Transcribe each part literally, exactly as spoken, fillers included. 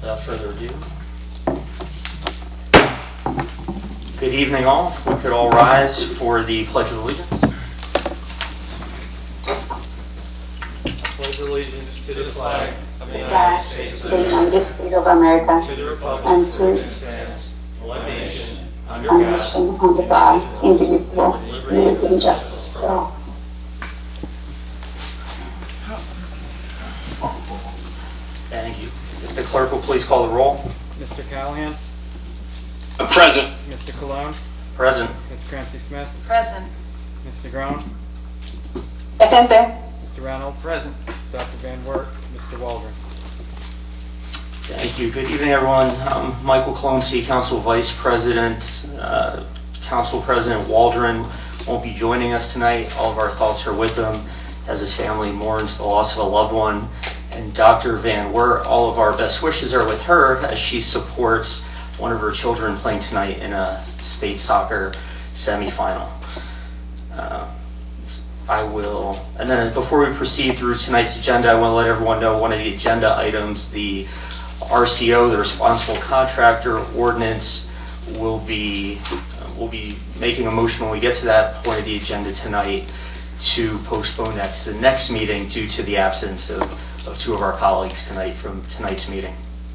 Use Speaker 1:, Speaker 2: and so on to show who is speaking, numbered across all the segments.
Speaker 1: without further ado. Good evening, all. If we could all rise for the Pledge of Allegiance.
Speaker 2: Pledge allegiance to the flag of the
Speaker 3: United States of America,
Speaker 2: to the republic
Speaker 3: and to
Speaker 2: which stands one nation under
Speaker 3: one
Speaker 2: God,
Speaker 3: nation under God, indivisible, with liberty and justice for all.
Speaker 1: Thank you. If the clerk will please call the roll.
Speaker 4: Mister Callahan?
Speaker 5: Present.
Speaker 4: Mister Cologne?
Speaker 1: Present.
Speaker 4: Miz Crancy-Smith?
Speaker 6: Present.
Speaker 4: Mister Groen?
Speaker 3: Presente.
Speaker 4: Mister Reynolds? Present. Doctor Van Wert? Mister Waldron?
Speaker 1: Thank you. Good evening, everyone. I'm Michael Cologne, City Council Vice President. Uh, Council President Waldron won't be joining us tonight. All of our thoughts are with him as his family mourns the loss of a loved one. And Doctor Van Wert, all of our best wishes are with her as she supports one of her children playing tonight in a state soccer semifinal. Uh, I will, and then before we proceed through tonight's agenda, I want to let everyone know one of the agenda items, the R C O, the responsible contractor ordinance, will be uh, we'll be making a motion when we get to that point of the agenda tonight to postpone that to the next meeting due to the absence of, of two of our colleagues tonight from tonight's meeting.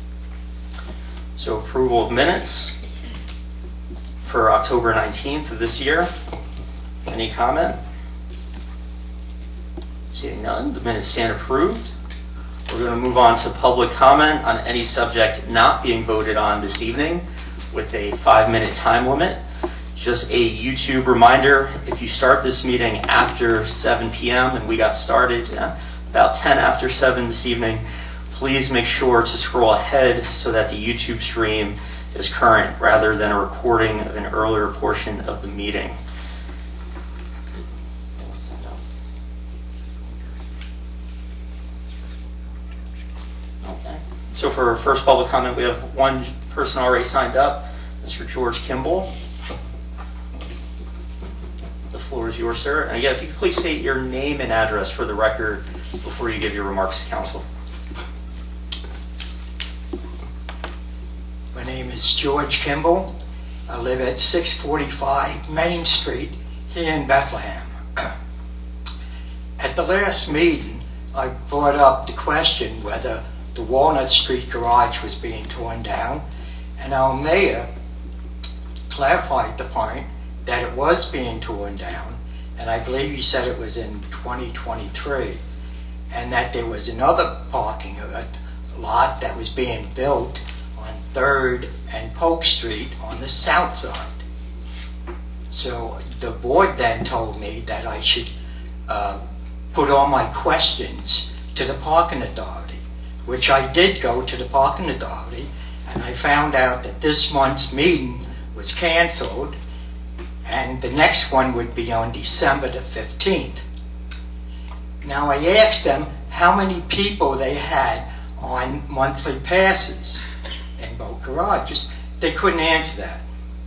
Speaker 1: So approval of minutes for October nineteenth of this year. Any comment? Seeing none, the minutes stand approved. We're going to move on to public comment on any subject not being voted on this evening with a five-minute time limit. Just a YouTube reminder, if you start this meeting after seven p.m. and we got started uh, about ten after seven this evening, please make sure to scroll ahead so that the YouTube stream is current rather than a recording of an earlier portion of the meeting. Okay. So for our first public comment, we have one person already signed up, Mister George Kimball. The floor is yours, sir. And again, if you could please state your name and address for the record before you give your remarks to council.
Speaker 7: My name is George Kimball. I live at six forty-five Main Street here in Bethlehem. At the last meeting, I brought up the question whether the Walnut Street garage was being torn down, and our mayor clarified the point that it was being torn down, and I believe he said it was in twenty twenty-three, and that there was another parking lot that was being built on third and Polk Street on the south side. So the board then told me that I should uh, put all my questions to the parking authority, which I did go to the parking authority, and I found out that this month's meeting was canceled, and the next one would be on December the fifteenth. Now I asked them how many people they had on monthly passes in both garages. They couldn't answer that.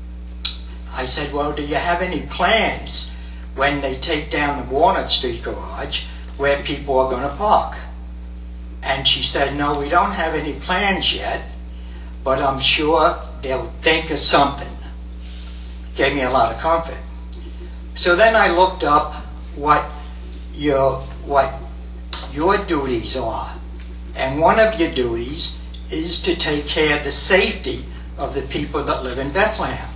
Speaker 7: I said, well, do you have any plans when they take down the Walnut Street garage where people are going to park? And she said, no, we don't have any plans yet, but I'm sure they'll think of something. Gave me a lot of comfort. So then I looked up what your what your duties are, and one of your duties is to take care of the safety of the people that live in Bethlehem.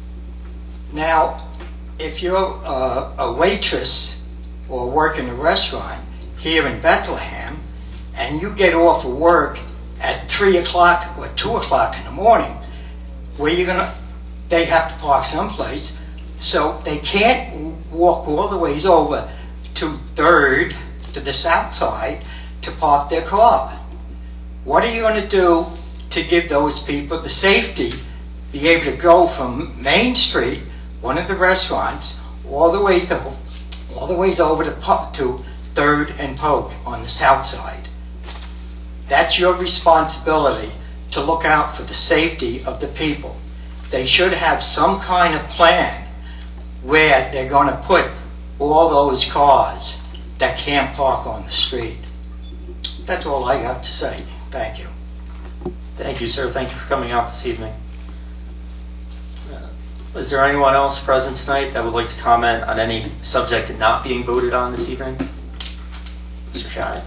Speaker 7: Now, if you're a, a waitress or work in a restaurant here in Bethlehem, and you get off of work at three o'clock or two o'clock in the morning, where you're gonna they have to park someplace, so they can't walk all the ways over to third, to the south side, to park their car. What are you going to do to give those people the safety, be able to go from Main Street, one of the restaurants, all the ways to, all the ways over to, to third and Polk on the south side? That's your responsibility to look out for the safety of the people. They should have some kind of plan where they're going to put all those cars that can't park on the street. That's all I got to say. Thank you.
Speaker 1: Thank you, sir. Thank you for coming out this evening. Uh, Is there anyone else present tonight that would like to comment on any subject not being voted on this evening? Mister Shire.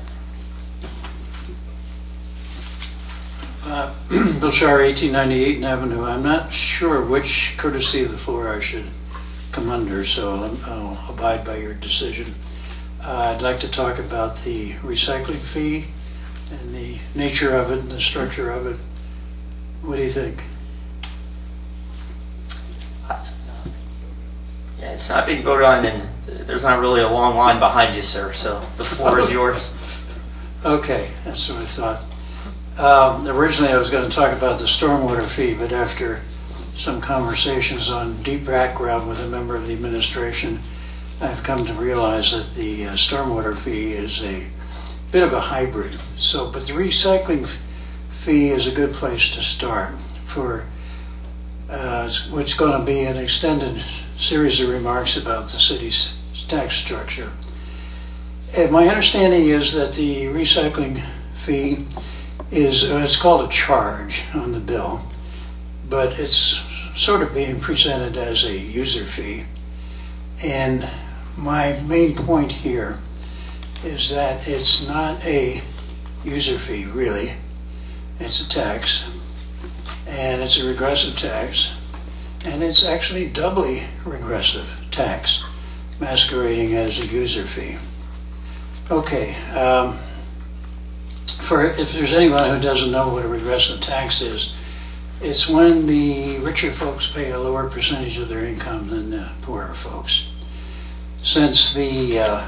Speaker 6: Uh, Bill Shire, eighteen ninety-eight Avenue. I'm not sure which courtesy of the floor I should come under, so I'll, I'll abide by your decision. Uh, I'd like to talk about the recycling fee and the nature of it and the structure of it. What do you think?
Speaker 1: Yeah, it's not being voted on, and there's not really a long line behind you, sir, so the floor is yours.
Speaker 6: Okay, that's what I thought. Um, originally, I was going to talk about the stormwater fee, but after some conversations on deep background with a member of the administration, I've come to realize that the uh, stormwater fee is a bit of a hybrid. So, but the recycling f- fee is a good place to start for uh, what's going to be an extended series of remarks about the city's tax structure. And my understanding is that the recycling fee is, uh, it's called a charge on the bill, but it's sort of being presented as a user fee. And my main point here is that it's not a user fee, really. It's a tax, and it's a regressive tax, and it's actually doubly regressive tax, masquerading as a user fee. Okay, um, for if there's anyone who doesn't know what a regressive tax is, it's when the richer folks pay a lower percentage of their income than the poorer folks. Since the uh,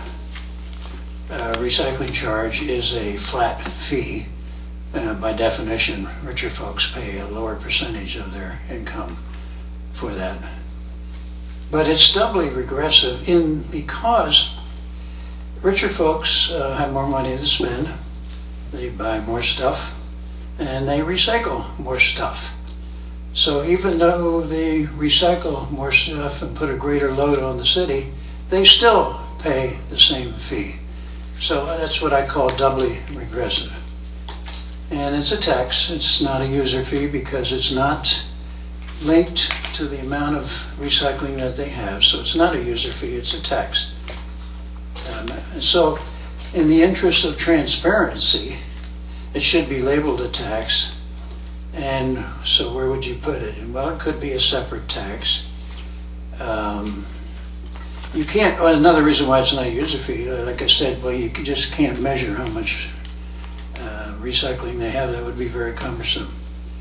Speaker 6: uh, recycling charge is a flat fee, uh, by definition, richer folks pay a lower percentage of their income for that. But it's doubly regressive in because richer folks uh, have more money to spend, they buy more stuff, and they recycle more stuff. So even though they recycle more stuff and put a greater load on the city, they still pay the same fee. So that's what I call doubly regressive. And it's a tax. It's not a user fee because it's not linked to the amount of recycling that they have. So it's not a user fee, it's a tax. Um, and so in the interest of transparency, it should be labeled a tax. And so where would you put it? Well, it could be a separate tax. Um, you can't, well, another reason why it's not a user fee, like I said, well, you just can't measure how much uh, recycling they have. That would be very cumbersome.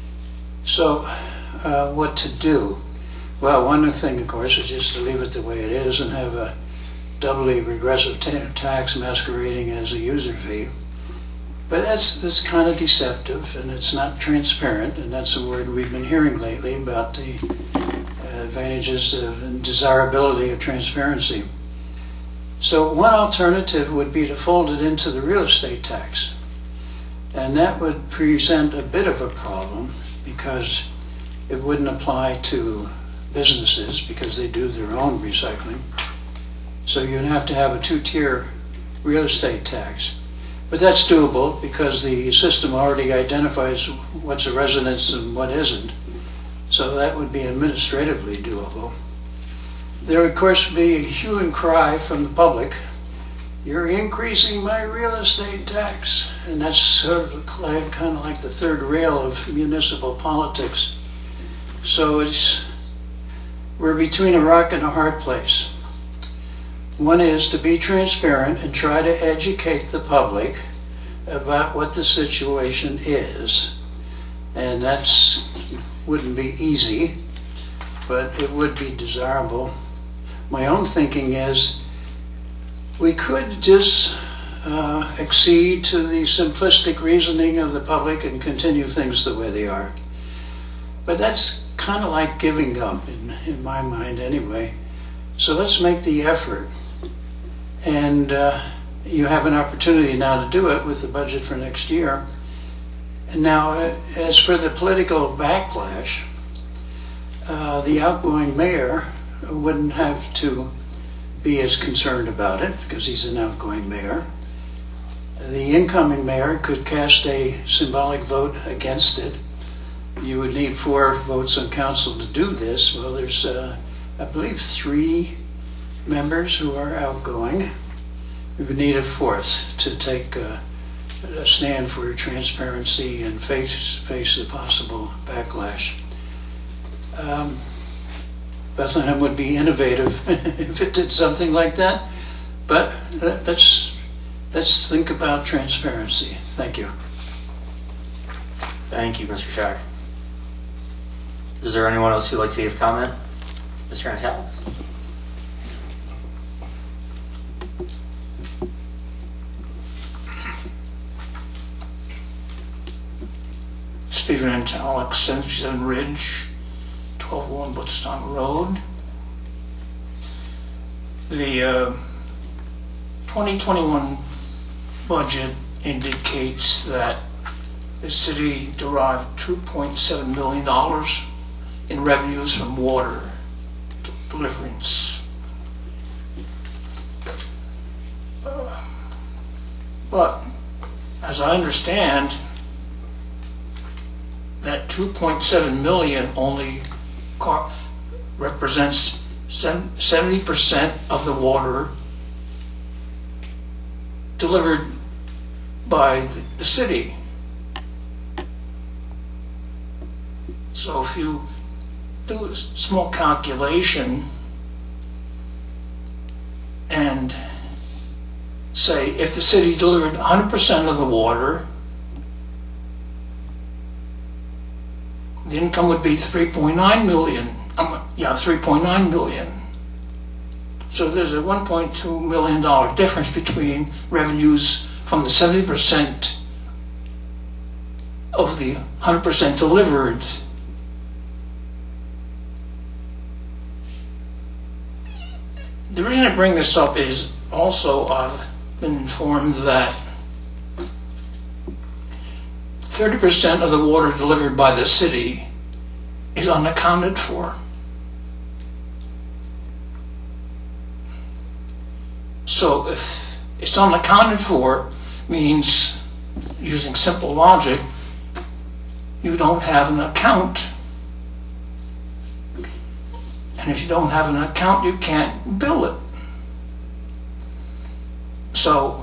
Speaker 6: So uh, what to do? Well, one thing, of course, is just to leave it the way it is and have a doubly regressive ta- tax masquerading as a user fee. But that's that's kind of deceptive, and it's not transparent, and that's a word we've been hearing lately about the advantages of, and desirability of transparency. So one alternative would be to fold it into the real estate tax, and that would present a bit of a problem because it wouldn't apply to businesses because they do their own recycling. So you'd have to have a two-tier real estate tax. But that's doable because the system already identifies what's a residence and what isn't. So that would be administratively doable. There would, of course, be a hue and cry from the public. You're increasing my real estate tax. And that's sort of kind of like the third rail of municipal politics. So it's, we're between a rock and a hard place. One is to be transparent and try to educate the public about what the situation is. And that's wouldn't be easy, but it would be desirable. My own thinking is we could just uh, accede to the simplistic reasoning of the public and continue things the way they are. But that's kind of like giving up, in, in my mind anyway. So let's make the effort. And uh, you have an opportunity now to do it with the budget for next year. And now, as for the political backlash, uh, the outgoing mayor wouldn't have to be as concerned about it because he's an outgoing mayor. The incoming mayor could cast a symbolic vote against it, you would need four votes on council to do this. Well, there's, uh, I believe, three members who are outgoing. We would need a fourth to take uh, a stand for transparency and face face the possible backlash. Um, Bethlehem would be innovative if it did something like that, but uh, let's let's think about transparency. Thank you.
Speaker 1: Thank you, Mister Shack. Is there anyone else who'd like to give comment? Mister Antel?
Speaker 8: Stephen Antalik, seventy-seven Ridge, twelve oh one Woodstock Road. The uh, twenty twenty-one budget indicates that the city derived two point seven million dollars in revenues from water deliverance. Uh, but as I understand, that two point seven million only car- represents seventy percent of the water delivered by the city. So if you do a small calculation and say if the city delivered one hundred percent of the water, the income would be three point nine million. Um, yeah, three point nine million. So there's a one point two million dollar difference between revenues from the seventy percent of the one hundred percent delivered. The reason I bring this up is also I've been informed that thirty percent of the water delivered by the city is unaccounted for. So if it's unaccounted for, means, using simple logic, you don't have an account. And if you don't have an account, you can't bill it. So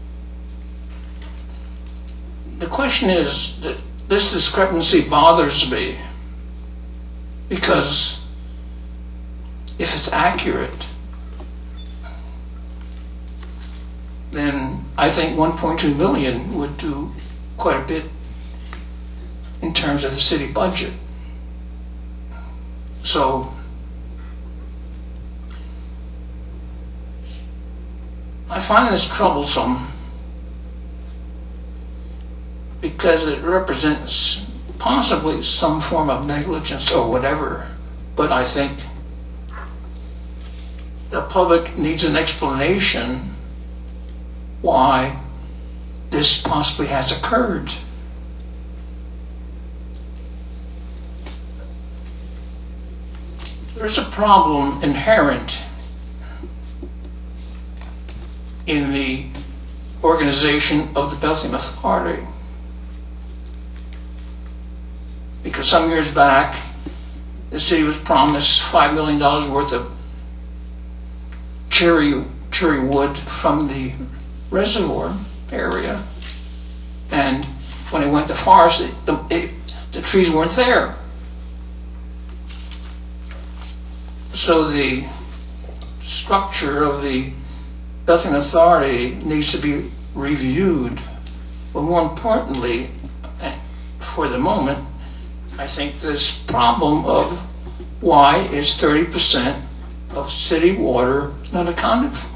Speaker 8: the question is that this discrepancy bothers me because if it's accurate, then I think one point two million would do quite a bit in terms of the city budget. So I find this troublesome because it represents possibly some form of negligence or whatever, but I think the public needs an explanation why this possibly has occurred. There's a problem inherent in the organization of the Bethlehem Authority. Because some years back, the city was promised five million dollars worth of cherry, cherry wood from the reservoir area. And when it went to forest, it, the, it, the trees weren't there. So the structure of the Bethlehem Authority needs to be reviewed. But more importantly, for the moment, I think this problem of why is thirty percent of city water not accounted for?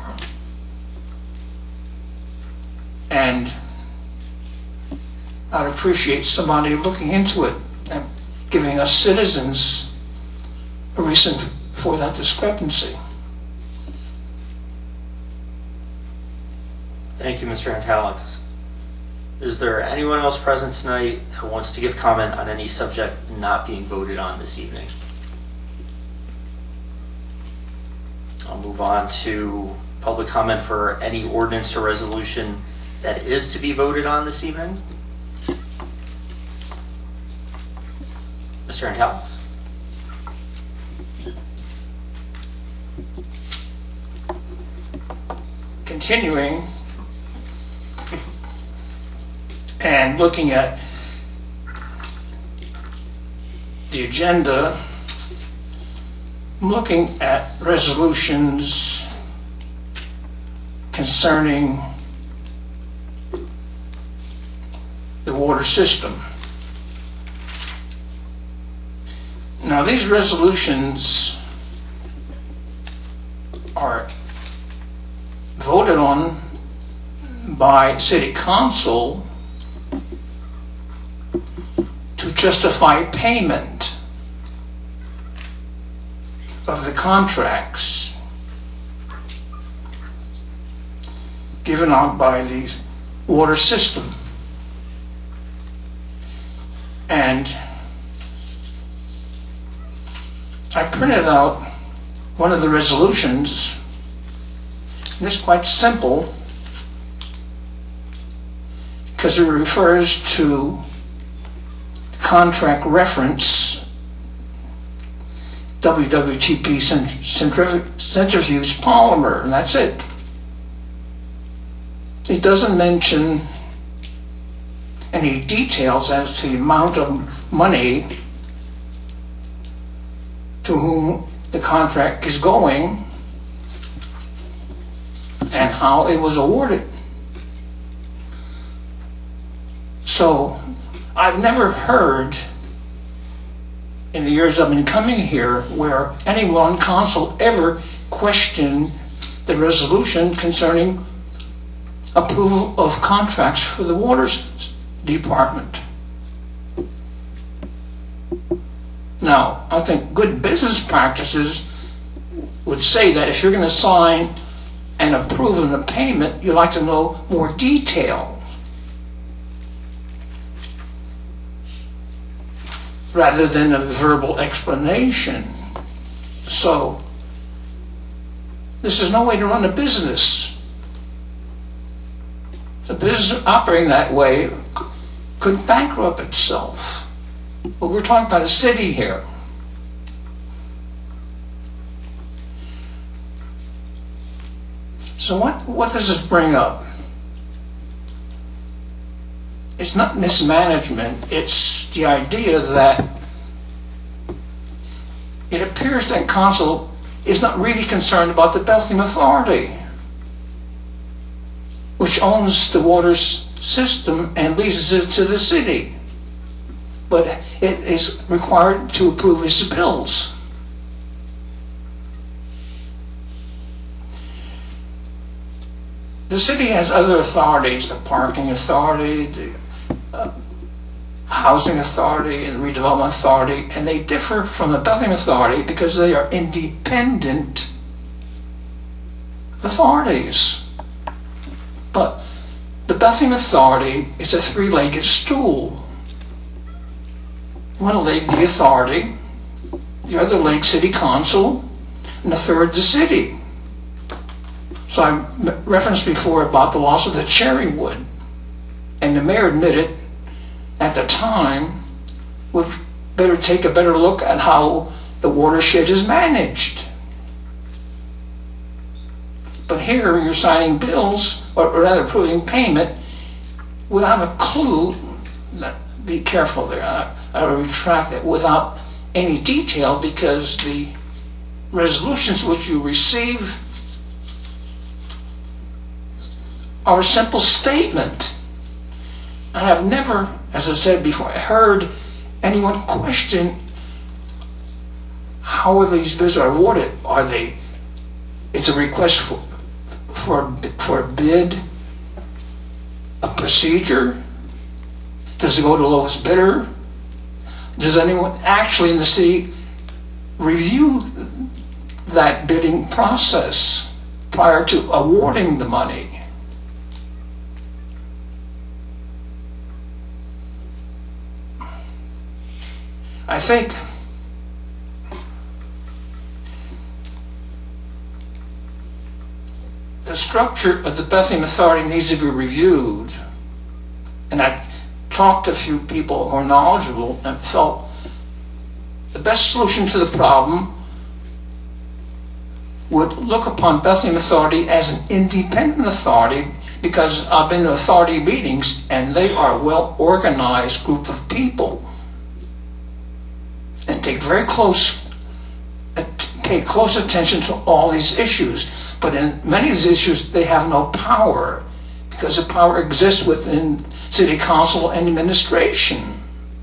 Speaker 8: And I'd appreciate somebody looking into it and giving us citizens a reason for that discrepancy.
Speaker 1: Thank you, Mister Antalik. Is there anyone else present tonight who wants to give comment on any subject not being voted on this evening? I'll move on to public comment for any ordinance or resolution that is to be voted on this evening. Mister Inhouse.
Speaker 8: Continuing and looking at the agenda, I'm looking at resolutions concerning the water system. Now, these resolutions are voted on by City Council to justify payment of the contracts given out by the water system. And I printed out one of the resolutions, and it's quite simple because it refers to contract reference W W T P centrif- centrifuge polymer, and that's it. It doesn't mention any details as to the amount of money to whom the contract is going and how it was awarded. So I've never heard in the years I've been coming here where anyone council ever questioned the resolution concerning approval of contracts for the water department. Now, I think good business practices would say that if you're going to sign and approve of the payment, you'd like to know more detail rather than a verbal explanation. So, this is no way to run a business. The business operating that way could bankrupt itself. But we're talking about a city here. So what, what does this bring up? It's not mismanagement, it's the idea that it appears that council is not really concerned about the Bethlehem Authority, which owns the water system and leases it to the city. But it is required to approve its bills. The city has other authorities, the parking authority, the uh, housing authority, and the redevelopment authority, and they differ from the Bethlehem Authority because they are independent authorities. But the Bethlehem Authority is a three-legged stool. One leg, the authority, the other leg, city council, and the third, the city. So I referenced before about the loss of the Cherrywood, and the mayor admitted at the time we'd better take a better look at how the watershed is managed. But here you're signing bills, or rather approving payment, without a clue. Be careful there. I, I will retract that, without any detail, because the resolutions which you receive are a simple statement. And I've never, as I said before, heard anyone question how are these bids are awarded. Are they, it's a request for, for, for a bid, a procedure? Does it go to the lowest bidder? Does anyone actually in the city review that bidding process prior to awarding the money? I think the structure of the Bethlehem Authority needs to be reviewed, and I talked to a few people who are knowledgeable and felt the best solution to the problem would look upon Bethlehem Authority as an independent authority, because I've been to authority meetings and they are a well-organized group of people and take very close, pay close attention to all these issues. But in many of these issues, they have no power, because the power exists within city council and administration.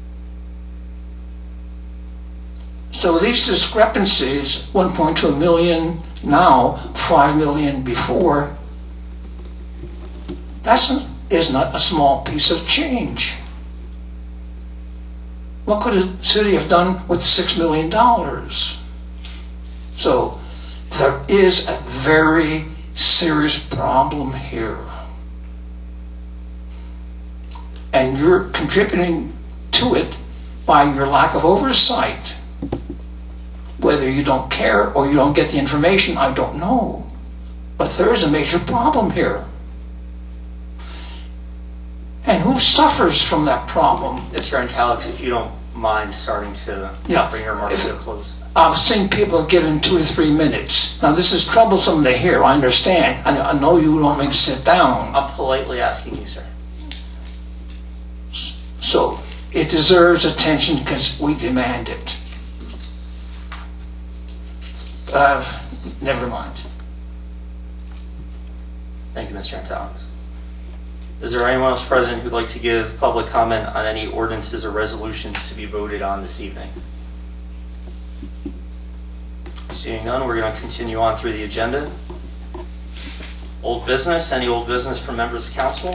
Speaker 8: So these discrepancies, one point two million now, five million before, that is not a small piece of change. What could a city have done with six million dollars? So there is a very serious problem here. And you're contributing to it by your lack of oversight. Whether you don't care or you don't get the information, I don't know. But there is a major problem here. And who suffers from that problem?
Speaker 1: Mister Antalix, if you don't mind starting to
Speaker 8: Yeah.
Speaker 1: bring your remarks
Speaker 8: If-
Speaker 1: to a close.
Speaker 8: I've seen people given two or three minutes. Now this is troublesome to hear, I understand. I I know you want me to sit down.
Speaker 1: I'm politely asking you, sir.
Speaker 8: So it deserves attention because we demand it. Uh, never mind.
Speaker 1: Thank you, Mister Antalix. Is there anyone else present who'd like to give public comment on any ordinances or resolutions to be voted on this evening? Seeing none, we're going to continue on through the agenda. Old business, any old business from members of council?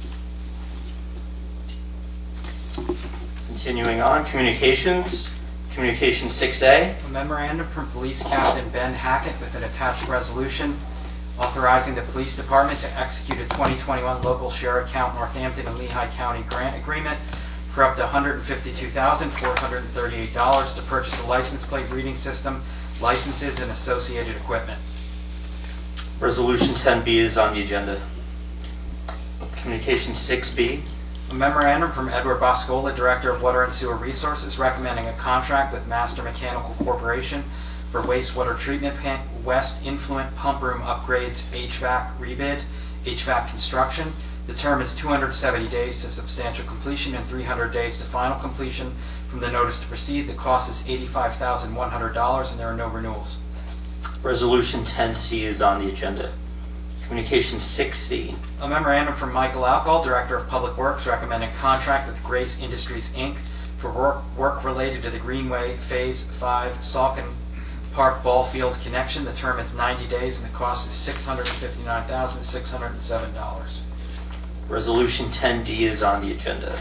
Speaker 1: Continuing on, communications, communication six A.
Speaker 4: A memorandum from Police Captain Ben Hackett with an attached resolution authorizing the police department to execute a twenty twenty-one local share account Northampton and Lehigh County grant agreement for up to one hundred fifty-two thousand four hundred thirty-eight dollars to purchase a license plate reading system, licenses, and associated equipment.
Speaker 1: Resolution ten B is on the agenda. Communication six B.
Speaker 4: A memorandum from Edward Boscola, Director of Water and Sewer Resources, recommending a contract with Master Mechanical Corporation for wastewater treatment plant west influent pump room upgrades, H V A C rebid, H V A C construction. The term is two hundred seventy days to substantial completion and three hundred days to final completion from the notice to proceed. The cost is eighty-five thousand one hundred dollars and there are no renewals.
Speaker 1: Resolution ten C is on the agenda. Communication six C.
Speaker 4: A memorandum from Michael Alcohol, Director of Public Works, recommending contract with Grace Industries, Incorporated for work, work related to the Greenway Phase five Salkin Park Ball Field connection. The term is ninety days and the cost is six hundred fifty-nine thousand six hundred seven dollars.
Speaker 1: Resolution ten D is on the agenda.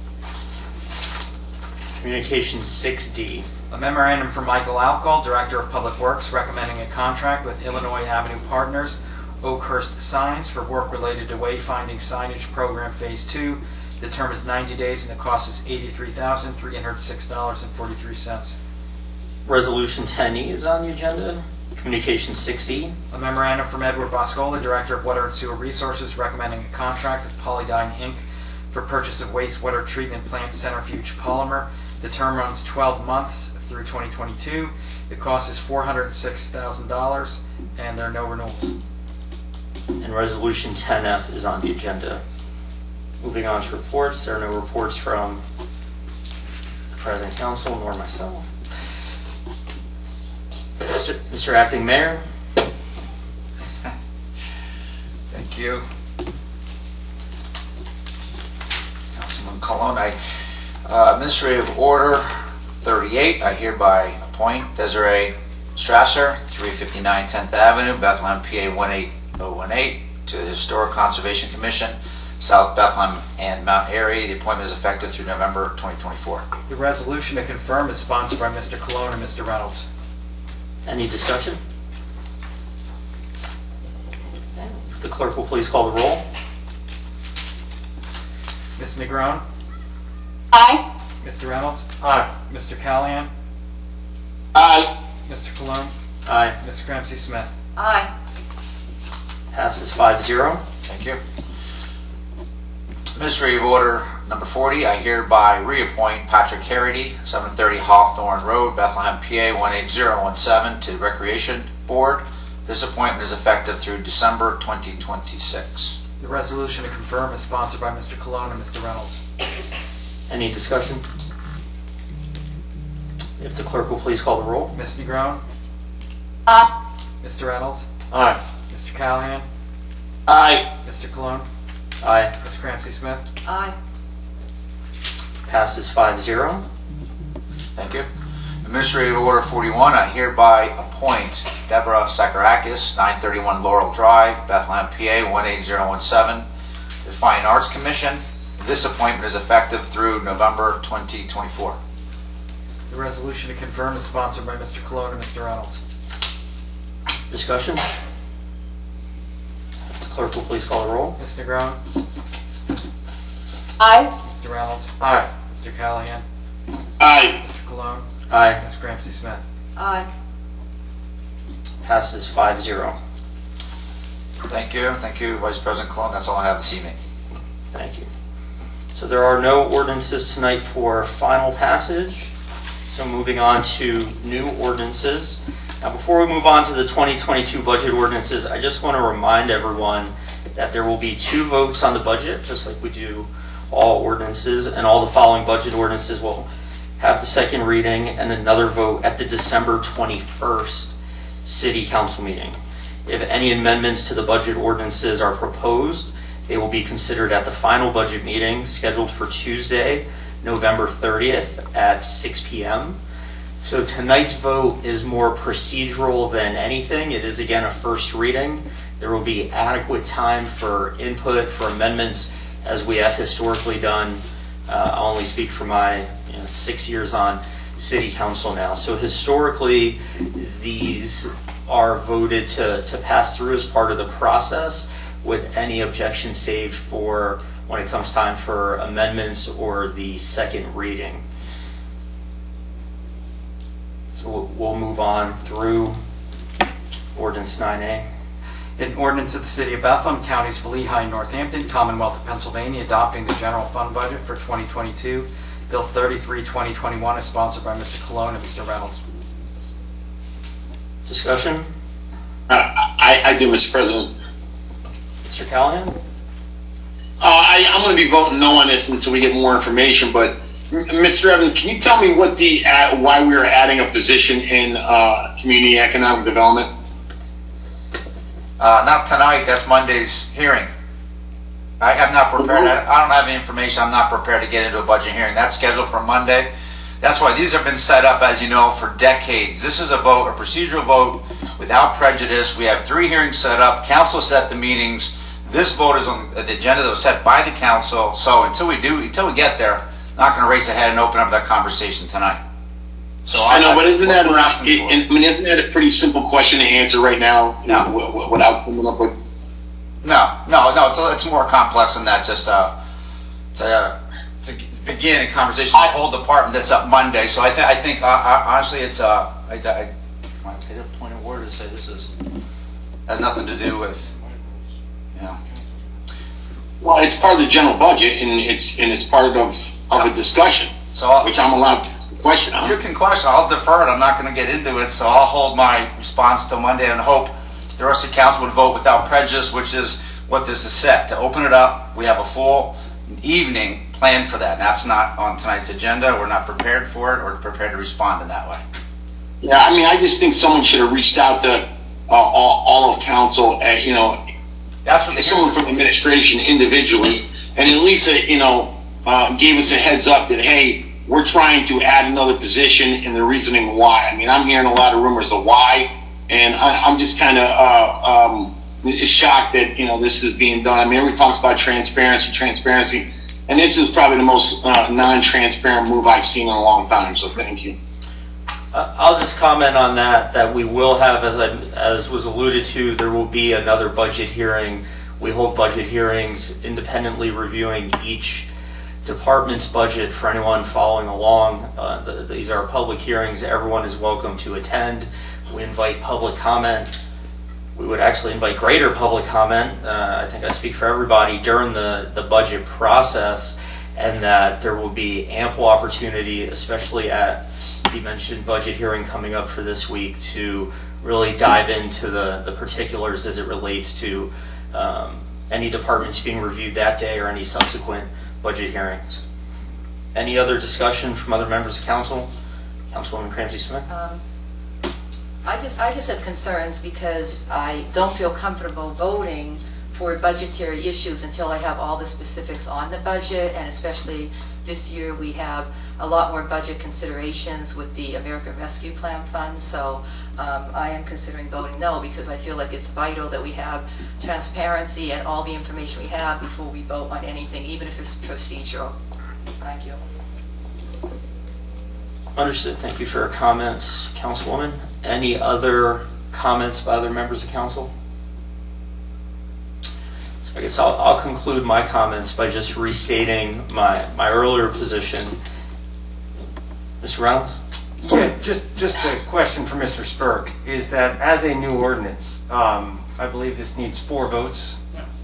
Speaker 1: Communication six D.
Speaker 4: A memorandum from Michael Alcohol, Director of Public Works, recommending a contract with Illinois Avenue Partners, Oakhurst Signs, for work related to wayfinding signage program Phase two. The term is ninety days and the cost is eighty-three thousand three hundred six dollars and forty-three cents.
Speaker 1: Resolution ten E is on the agenda. Communication six E.
Speaker 4: A memorandum from Edward Boscola, Director of Water and Sewer Resources, recommending a contract with Polydyne Incorporated for purchase of wastewater treatment plant centrifuge polymer. The term runs twelve months through twenty twenty-two. The cost is four hundred six thousand dollars and there are no renewals.
Speaker 1: And Resolution ten F is on the agenda. Moving on to reports. There are no reports from the President Council nor myself. Mister Mister Acting Mayor.
Speaker 9: Thank you. Councilman Colon, I, uh, Administrative Order thirty-eight, I hereby appoint Desiree Strasser, three fifty-nine tenth Avenue, Bethlehem, P A one eight oh one eight, to the Historic Conservation Commission, South Bethlehem and Mount Airy. The appointment is effective through November twenty twenty-four.
Speaker 4: The resolution to confirm is sponsored by Mister Colon and Mister Reynolds.
Speaker 1: Any discussion? If the clerk will please call the roll.
Speaker 4: Miz Negron?
Speaker 3: Aye.
Speaker 4: Mister Reynolds?
Speaker 2: Aye.
Speaker 4: Mister Callahan?
Speaker 5: Aye.
Speaker 4: Mister Colon?
Speaker 1: Aye.
Speaker 4: Miz Ramsey Smith?
Speaker 3: Aye.
Speaker 1: Passes five zero.
Speaker 9: Thank you. Administrative Order Number forty, I hereby reappoint Patrick Harity, seven thirty Hawthorne Road, Bethlehem, P A one eight zero one seven to the Recreation Board. This appointment is effective through December twenty twenty-six.
Speaker 4: The resolution to confirm is sponsored by Mister Cologne and Mister Reynolds.
Speaker 1: Any discussion? If the clerk will please call the roll.
Speaker 4: Miz Negron?
Speaker 3: Aye.
Speaker 4: Mister Reynolds?
Speaker 1: Aye.
Speaker 4: Mister Callahan?
Speaker 5: Aye.
Speaker 4: Mister Cologne?
Speaker 1: Aye.
Speaker 4: Miz Ramsey Smith?
Speaker 3: Aye.
Speaker 1: Passes five zero.
Speaker 9: Thank you. Administrative Order forty-one, I hereby appoint Deborah Sakarakis, nine thirty-one Laurel Drive, Bethlehem, P A one eight zero one seven to the Fine Arts Commission. This appointment is effective through November twenty twenty-four.
Speaker 4: The resolution to confirm is sponsored by Mister Cologne and Mister Reynolds.
Speaker 1: Discussion? If the clerk will please call the roll.
Speaker 4: Miz Negron?
Speaker 3: Aye.
Speaker 4: Mister Reynolds?
Speaker 1: Aye.
Speaker 4: Mister Callahan?
Speaker 5: Aye.
Speaker 4: Mister Cologne?
Speaker 1: Aye.
Speaker 4: Miz Ramsey Smith?
Speaker 3: Aye.
Speaker 1: Passes five zero.
Speaker 9: Thank you. Thank you, Vice President Cologne. That's all I have this evening.
Speaker 1: Thank you. So there are no ordinances tonight for final passage. So moving on to new ordinances. Now before we move on to the twenty twenty-two budget ordinances, I just want to remind everyone that there will be two votes on the budget, just like we do all ordinances, and all the following budget ordinances will have the second reading and another vote at the December twenty-first City Council meeting. If any amendments to the budget ordinances are proposed, they will be considered at the final budget meeting scheduled for Tuesday, November thirtieth at six p.m. So tonight's vote is more procedural than anything. It is again a first reading. There will be adequate time for input, for amendments, as we have historically done. Uh, I'll only speak for my you know, six years on City Council now. So historically, these are voted to, to pass through as part of the process, with any objection saved for when it comes time for amendments or the second reading. So we'll, we'll move on through Ordinance nine A.
Speaker 4: An ordinance of the City of Bethlehem, Counties of Lehigh and Northampton, Commonwealth of Pennsylvania, adopting the general fund budget for twenty twenty-two. Bill thirty-three, twenty twenty-one is sponsored by Mister Cologne and Mister Reynolds.
Speaker 1: Discussion?
Speaker 5: Uh, I, I do, Mister President.
Speaker 1: Mister Callahan?
Speaker 5: Uh, I, I'm going to be voting no on this until we get more information. But, M- Mister Evans, can you tell me what the uh, why we are adding a position in uh, community economic development?
Speaker 9: Uh, not tonight. That's Monday's hearing. I am not prepared. I, I don't have any information. I'm not prepared to get into a budget hearing. That's scheduled for Monday. That's why these have been set up, as you know, for decades. This is a vote, a procedural vote without prejudice. We have three hearings set up. Council set the meetings. This vote is on the agenda that was set by the council. So until we do, until we get there, not going to race ahead and open up that conversation tonight. So
Speaker 5: I know, but isn't that
Speaker 9: we're asking for?
Speaker 5: I mean, isn't that a pretty simple question to answer right now?
Speaker 9: No.
Speaker 5: w- w- without coming up with.
Speaker 9: No, no, no. It's, it's more complex than that. Just uh, to, uh, to begin a conversation with the whole department that's up Monday. So I, th- I think, uh, uh, honestly, it's uh, I, I, I take a point of order to say this is has nothing to do with, you know.
Speaker 5: Well, it's part of the general budget, and it's and it's part of of a discussion,
Speaker 9: So I'll,
Speaker 5: which I'm allowed to question on.
Speaker 9: you can question. I'll defer it. I'm not going to get into it. So I'll hold my response till Monday and hope the rest of the council would vote without prejudice, which is what this is set. To open it up, we have a full evening planned for that. And that's not on tonight's agenda. We're not prepared for it or prepared to respond in that way.
Speaker 5: Yeah, I mean, I just think someone should have reached out to uh, all, all of council, uh, you know,
Speaker 9: That's what the
Speaker 5: someone from administration individually, and at least, uh, you know, uh, gave us a heads up that, hey, we're trying to add another position and the reasoning why. I mean, I'm hearing a lot of rumors of why, and I, I'm just kind of uh, um, shocked that, you know, this is being done. I mean, everybody talks about transparency, transparency, and this is probably the most uh, non-transparent move I've seen in a long time, so thank you.
Speaker 1: Uh, I'll just comment on that, that we will have, as I, as was alluded to, there will be another budget hearing. We hold budget hearings independently reviewing each department's budget for anyone following along. Uh, the, these are public hearings. Everyone is welcome to attend. We invite public comment we would actually invite greater public comment. Uh, I think I speak for everybody during the, the budget process, and that there will be ample opportunity, especially at the mentioned budget hearing coming up for this week, to really dive into the, the particulars as it relates to um, any departments being reviewed that day or any subsequent budget hearings. Any other discussion from other members of council? Councilwoman Ramsey Smith?
Speaker 10: Um, I just, I just have concerns because I don't feel comfortable voting for budgetary issues until I have all the specifics on the budget, and especially this year we have a lot more budget considerations with the American Rescue Plan Fund, so um, I am considering voting no, because I feel like it's vital that we have transparency and all the information we have before we vote on anything, even if it's procedural. Thank you.
Speaker 1: Understood. Thank you for your comments, Councilwoman. Any other comments by other members of council? So I guess I'll, I'll conclude my comments by just restating my, my earlier position. Mister Reynolds?
Speaker 11: Yeah, just, just a question for Mister Spurk, is that as a new ordinance, um, I believe this needs four votes.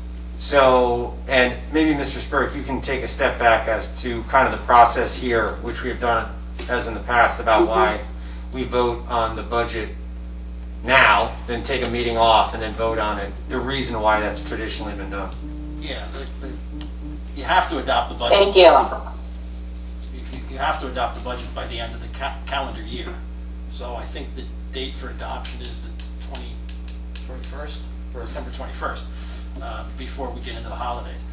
Speaker 11: So, and maybe Mister Spurk, you can take a step back as to kind of the process here, which we have done as in the past, about why we vote on the budget now, then take a meeting off and then vote on it, the reason why that's traditionally been done.
Speaker 2: Yeah, the, the, you have to adopt the budget.
Speaker 3: Thank you.
Speaker 2: You, you have to adopt the budget by the end of the ca- calendar year. So I think the date for adoption is the twenty, twenty-first, or December twenty-first, uh, before we get into the holidays.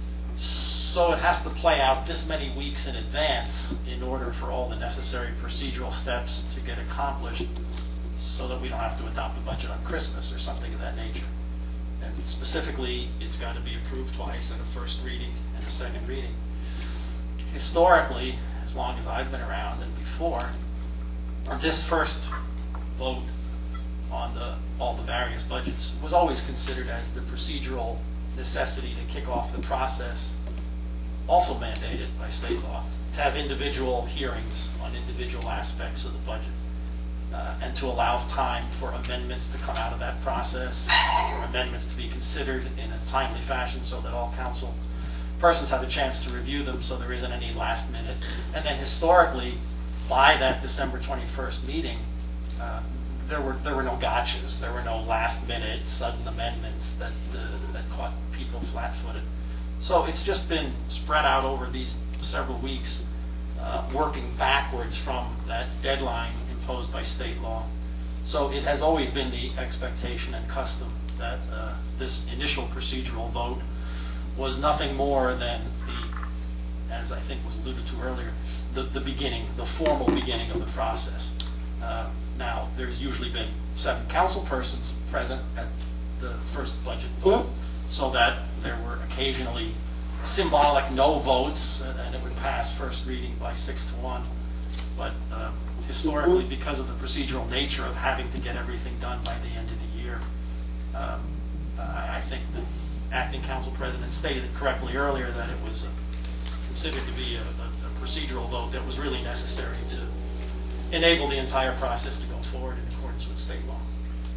Speaker 2: So it has to play out this many weeks in advance in order for all the necessary procedural steps to get accomplished, so that we don't have to adopt the budget on Christmas or something of that nature. And specifically, it's got to be approved twice at a first reading and a second reading. Historically, as long as I've been around and before, this first vote on the all the various budgets was always considered as the procedural necessity to kick off the process, also mandated by state law, to have individual hearings on individual aspects of the budget. Uh, and to allow time for amendments to come out of that process, for amendments to be considered in a timely fashion so that all council persons have a chance to review them, so there isn't any last minute. And then historically, by that December twenty-first meeting, uh, there were there were no gotchas, there were no last minute sudden amendments that uh, that caught people flat-footed. So it's just been spread out over these several weeks, uh, working backwards from that deadline imposed by state law. So it has always been the expectation and custom that uh, this initial procedural vote was nothing more than the, as I think was alluded to earlier, the, the beginning, the formal beginning of the process. Uh, now, there's usually been seven council persons present at the first budget vote, so that there were occasionally symbolic no votes, and it would pass first reading by six to one. But uh, historically, because of the procedural nature of having to get everything done by the end of the year, um, I, I think the acting council president stated it correctly earlier that it was a, considered to be a, a, a procedural vote that was really necessary to enable the entire process to go forward in accordance with state law.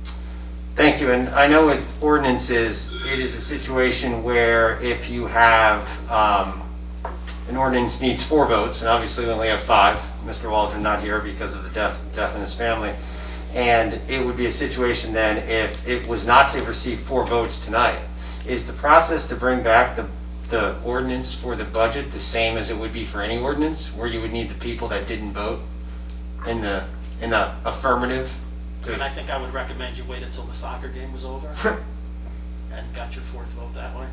Speaker 11: Thank you. And I know with ordinances, it is a situation where if you have um, an ordinance needs four votes, and obviously we only have five. Mister Waldron not here because of the death, death in his family. And it would be a situation then if it was not to receive four votes tonight. Is the process to bring back the, the ordinance for the budget the same as it would be for any ordinance, where you would need the people that didn't vote in the in the affirmative? To...
Speaker 2: And I think I would recommend you wait until the soccer game was over and got your fourth vote that way.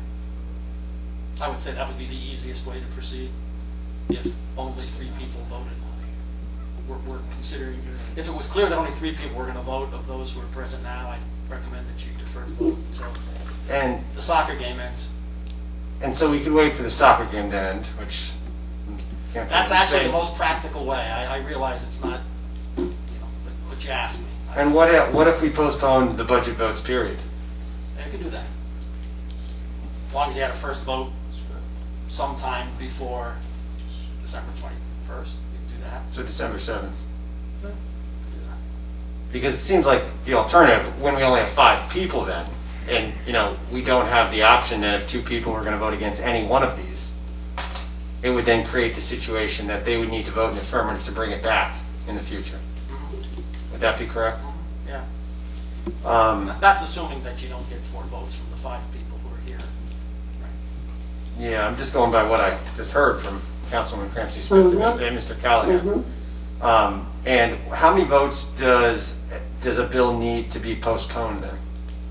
Speaker 2: I would say that would be the easiest way to proceed if only three people voted. We're, we're considering, if it was clear that only three people were going to vote of those who are present now, I'd recommend that you defer the vote until
Speaker 11: and,
Speaker 2: the soccer game ends.
Speaker 11: And so we could wait for the soccer game to end, which... Can't
Speaker 2: That's actually
Speaker 11: say.
Speaker 2: the most practical way. I, I realize it's not, you know, but, but you asked me.
Speaker 11: And what if, what if we postponed the budget votes, period?
Speaker 2: You can do that. As long as you had a first vote sometime before December twenty-first, you can do that.
Speaker 11: So December seventh.
Speaker 2: You can do that.
Speaker 11: because it seems like the alternative, when we only have five people then, and, you know, we don't have the option that if two people were going to vote against any one of these, it would then create the situation that they would need to vote in the affirmative to bring it back in the future. Would that be correct?
Speaker 2: Yeah.
Speaker 11: Um,
Speaker 2: That's assuming that you don't get four votes from the five people who are here.
Speaker 11: yeah, I'm just going by what I just heard from Councilman Cramsey Smith
Speaker 3: Mhm.
Speaker 11: and Mister Callahan.
Speaker 3: Mhm.
Speaker 11: Um, and how many votes does does a bill need to be postponed then?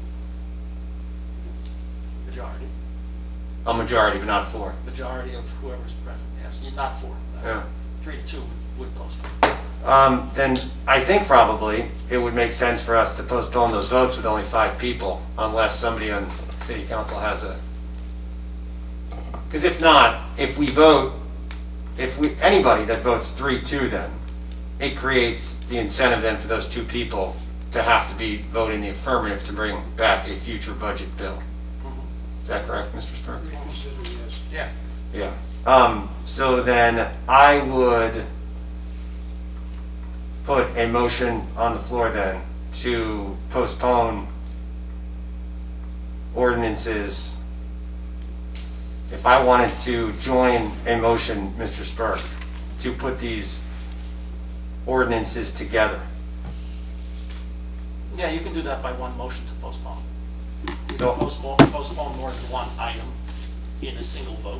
Speaker 2: Majority.
Speaker 11: A majority, but not four.
Speaker 2: Majority of whoever's present, yes. Not four. That's
Speaker 11: Yeah.
Speaker 2: Three to two would, would postpone.
Speaker 11: Um, then I think probably it would make sense for us to postpone those votes with only five people, unless somebody on city council has a. Because if not, if we vote, if we anybody that votes three two, then it creates the incentive then for those two people to have to be voting the affirmative to bring back a future budget bill. Is that correct, Mister Spurr?
Speaker 2: Yeah.
Speaker 11: Yeah. Um, so then I would put a motion on the floor then to postpone ordinances. If I wanted to join a motion, Mister Spurr, to put these ordinances together.
Speaker 2: Yeah, you can do that by one motion to postpone.
Speaker 11: So,
Speaker 2: Postpone, postpone more than one item in a single vote.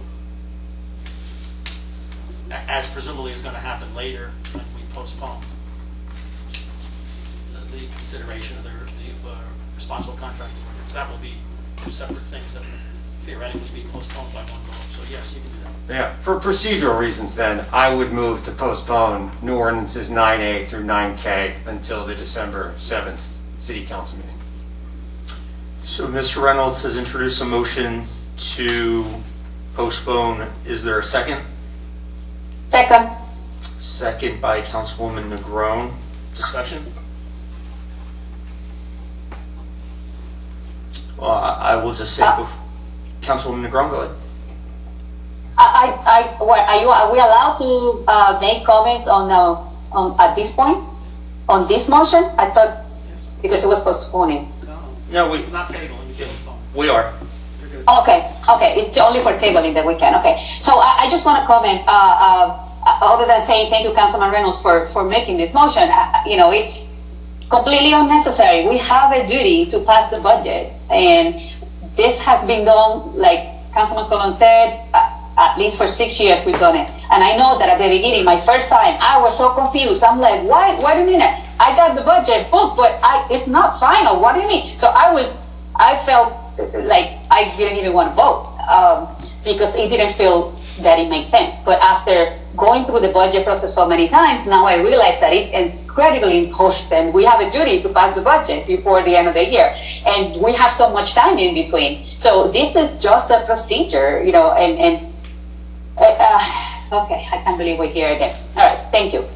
Speaker 2: A- As presumably is going to happen later when we postpone the- the consideration of the, the uh, responsible contracting ordinance. That will be two separate things that theoretically be postponed by one vote. So yes, you can do that.
Speaker 11: yeah, for procedural reasons then, I would move to postpone new ordinances nine A through nine K until the December seventh city council meeting.
Speaker 1: So Mister Reynolds has introduced a motion to postpone. Is there a second?
Speaker 3: Second.
Speaker 1: Second by Councilwoman Negron. Discussion? Well, I I will just say,
Speaker 3: Uh,
Speaker 1: Councilwoman Negron, go ahead.
Speaker 3: I, I, I, what, are you, are we allowed to, uh, make comments on, uh, on, at this point? On this motion? I thought, because it was postponing.
Speaker 1: No, we,
Speaker 2: It's not tabling, you can postpone.
Speaker 1: we are.
Speaker 2: You're good.
Speaker 3: Okay, okay, it's only for tabling that we can, okay. So I, I just want to comment, uh, uh, other than saying thank you, Councilman Reynolds, for, for making this motion, uh, you know, it's completely unnecessary. We have a duty to pass the budget, and this has been done, like Councilman Colon said, uh, at least for six years we've done it. And I know that at the beginning, my first time, I was so confused. I'm like, why, wait a minute, I got the budget booked, but I, it's not final, what do you mean? So I was, I felt like I didn't even want to vote, um, because it didn't feel that it made sense. But after going through the budget process so many times, now I realize that it's incredibly important, and we have a duty to pass the budget before the end of the year. And we have so much time in between. So this is just a procedure, you know, and, and uh, uh, okay, I can't believe we're here again. All right, thank you.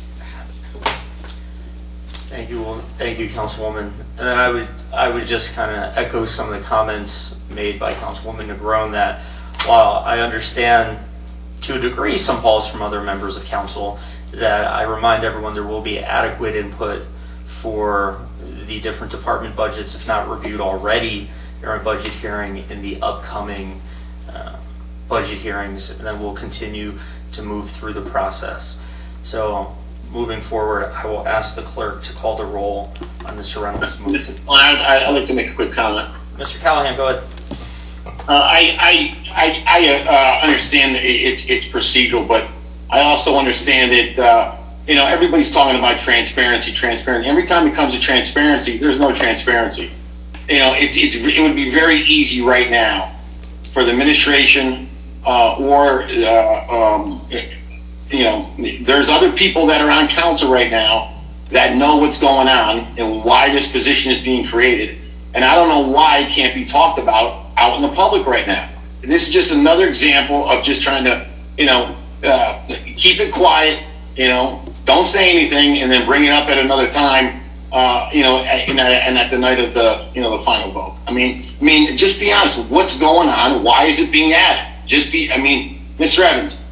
Speaker 1: Thank you, Well, thank you, Councilwoman. And then I would, I would just kind of echo some of the comments made by Councilwoman Negron that while I understand to a degree some calls from other members of council, that I remind everyone there will be adequate input for the different department budgets, if not reviewed already during budget hearing, in the upcoming uh, budget hearings, and then we'll continue to move through the process. So moving forward, I will ask the clerk to call the roll on Mister Reynolds' motion.
Speaker 5: Well, I, I'd like to make a quick comment.
Speaker 1: Mister Callahan, go ahead.
Speaker 5: Uh, I I I, I uh, understand that it's it's procedural, but I also understand that uh, you know everybody's talking about transparency, transparency. Every time it comes to transparency, there's no transparency. You know, it's it's it would be very easy right now for the administration uh, or uh, um, you know, there's other people that are on council right now that know what's going on and why this position is being created. And I don't know why it can't be talked about out in the public right now. And this is just another example of just trying to, you know, uh, keep it quiet, you know, don't say anything, and then bring it up at another time, uh, you know, and, and at the night of the, you know, the final vote. I mean, I mean, just be honest. What's going on? Why is it being added? Just be, I mean, Mister Evans,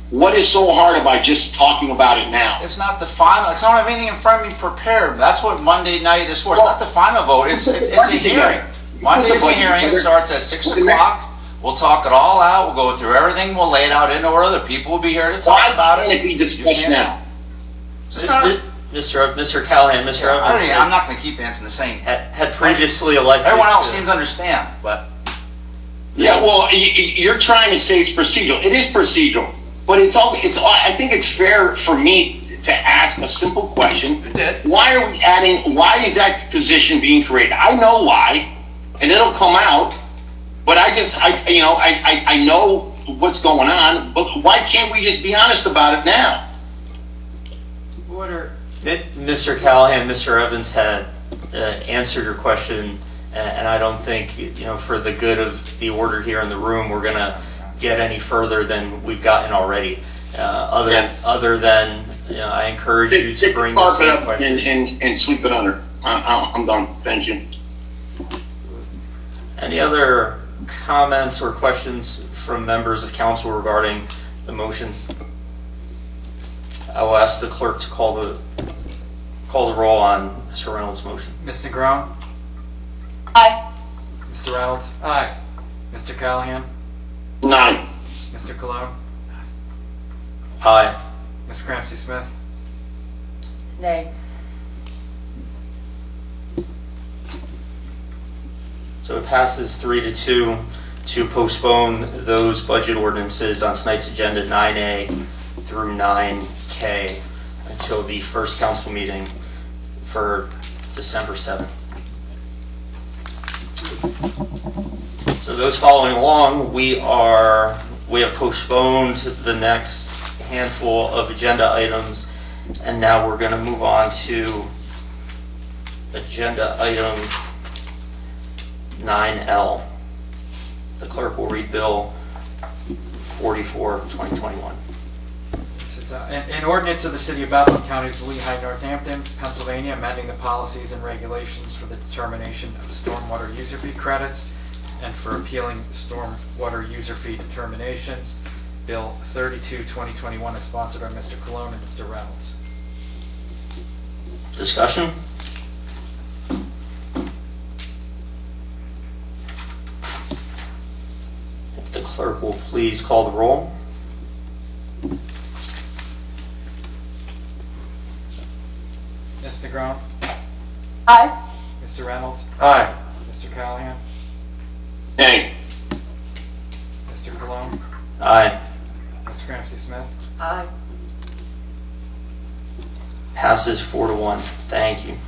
Speaker 5: What is so hard about just talking about it now?
Speaker 9: It's not the final. It's not have anything in front of me prepared. That's what Monday night is for. It's not the final vote. It's it's, it's a hearing. Monday is a hearing. It starts at six o'clock. We'll talk it all out. We'll go through everything. We'll lay it out in order. The people will be here to talk
Speaker 5: Why
Speaker 9: about
Speaker 5: can't
Speaker 9: it.
Speaker 5: it be discussed now?
Speaker 9: It's not-
Speaker 1: Mister Mister Callahan, Mister
Speaker 9: I don't
Speaker 1: Evans
Speaker 9: even- I'm not going to keep answering the same.
Speaker 1: had, had previously elected.
Speaker 9: Everyone else
Speaker 1: to-
Speaker 9: seems to understand, but
Speaker 5: Yeah, well, y- y- you're trying to say it's procedural. It is procedural, but it's all. It's. All, I think it's fair for me to ask a simple question.
Speaker 9: You did.
Speaker 5: Why are we adding? Why is that position being created? I know why, and it'll come out. But I just, I, you know, I, I, I know what's going on. But why can't we just be honest about it now?
Speaker 4: Order.
Speaker 1: Mi- Mister Callahan, Mister Evans had uh, answered your question, and, and I don't think, you know, for the good of the order here in the room, we're going to get any further than we've gotten already. Uh, other
Speaker 5: Yeah.
Speaker 1: other than, you know, I encourage you to
Speaker 5: Take
Speaker 1: bring
Speaker 5: the
Speaker 1: the
Speaker 5: carpet
Speaker 1: same
Speaker 5: up
Speaker 1: question.
Speaker 5: and, and, and sweep it under. I, I- I'm done. Thank you.
Speaker 1: Any other comments or questions from members of council regarding the motion? I will ask the clerk to call the call the roll on Mister Reynolds' motion.
Speaker 4: Mister Groen,
Speaker 3: Aye.
Speaker 4: Mister Reynolds,
Speaker 11: Aye.
Speaker 4: Mister Callahan,
Speaker 5: Nine.
Speaker 4: Mister Cologne,
Speaker 1: Aye.
Speaker 4: Mister Cramsey Smith,
Speaker 10: Nay.
Speaker 1: So it passes three to two to postpone those budget ordinances on tonight's agenda, nine A through nine K, until the first council meeting for December seventh. So those following along, we are we have postponed the next handful of agenda items, and now we're going to move on to agenda item nine L. The clerk will read Bill forty-four, twenty twenty-one.
Speaker 4: This is, uh, An an ordinance of the City of Bethlehem, County of Lehigh, Northampton, Pennsylvania, amending the policies and regulations for the determination of stormwater user fee credits and for appealing stormwater user fee determinations. Bill thirty-two, twenty twenty-one is sponsored by Mister Cologne and Mister Reynolds.
Speaker 1: Discussion? If the clerk will please call the roll.
Speaker 4: Mister Groen,
Speaker 3: Aye.
Speaker 4: Mister Reynolds,
Speaker 11: Aye.
Speaker 4: Mister Callahan,
Speaker 5: Nay.
Speaker 4: Mister Cologne,
Speaker 1: Aye.
Speaker 4: Mister Cramsey Smith,
Speaker 10: Aye.
Speaker 1: Passes four to one. Thank you.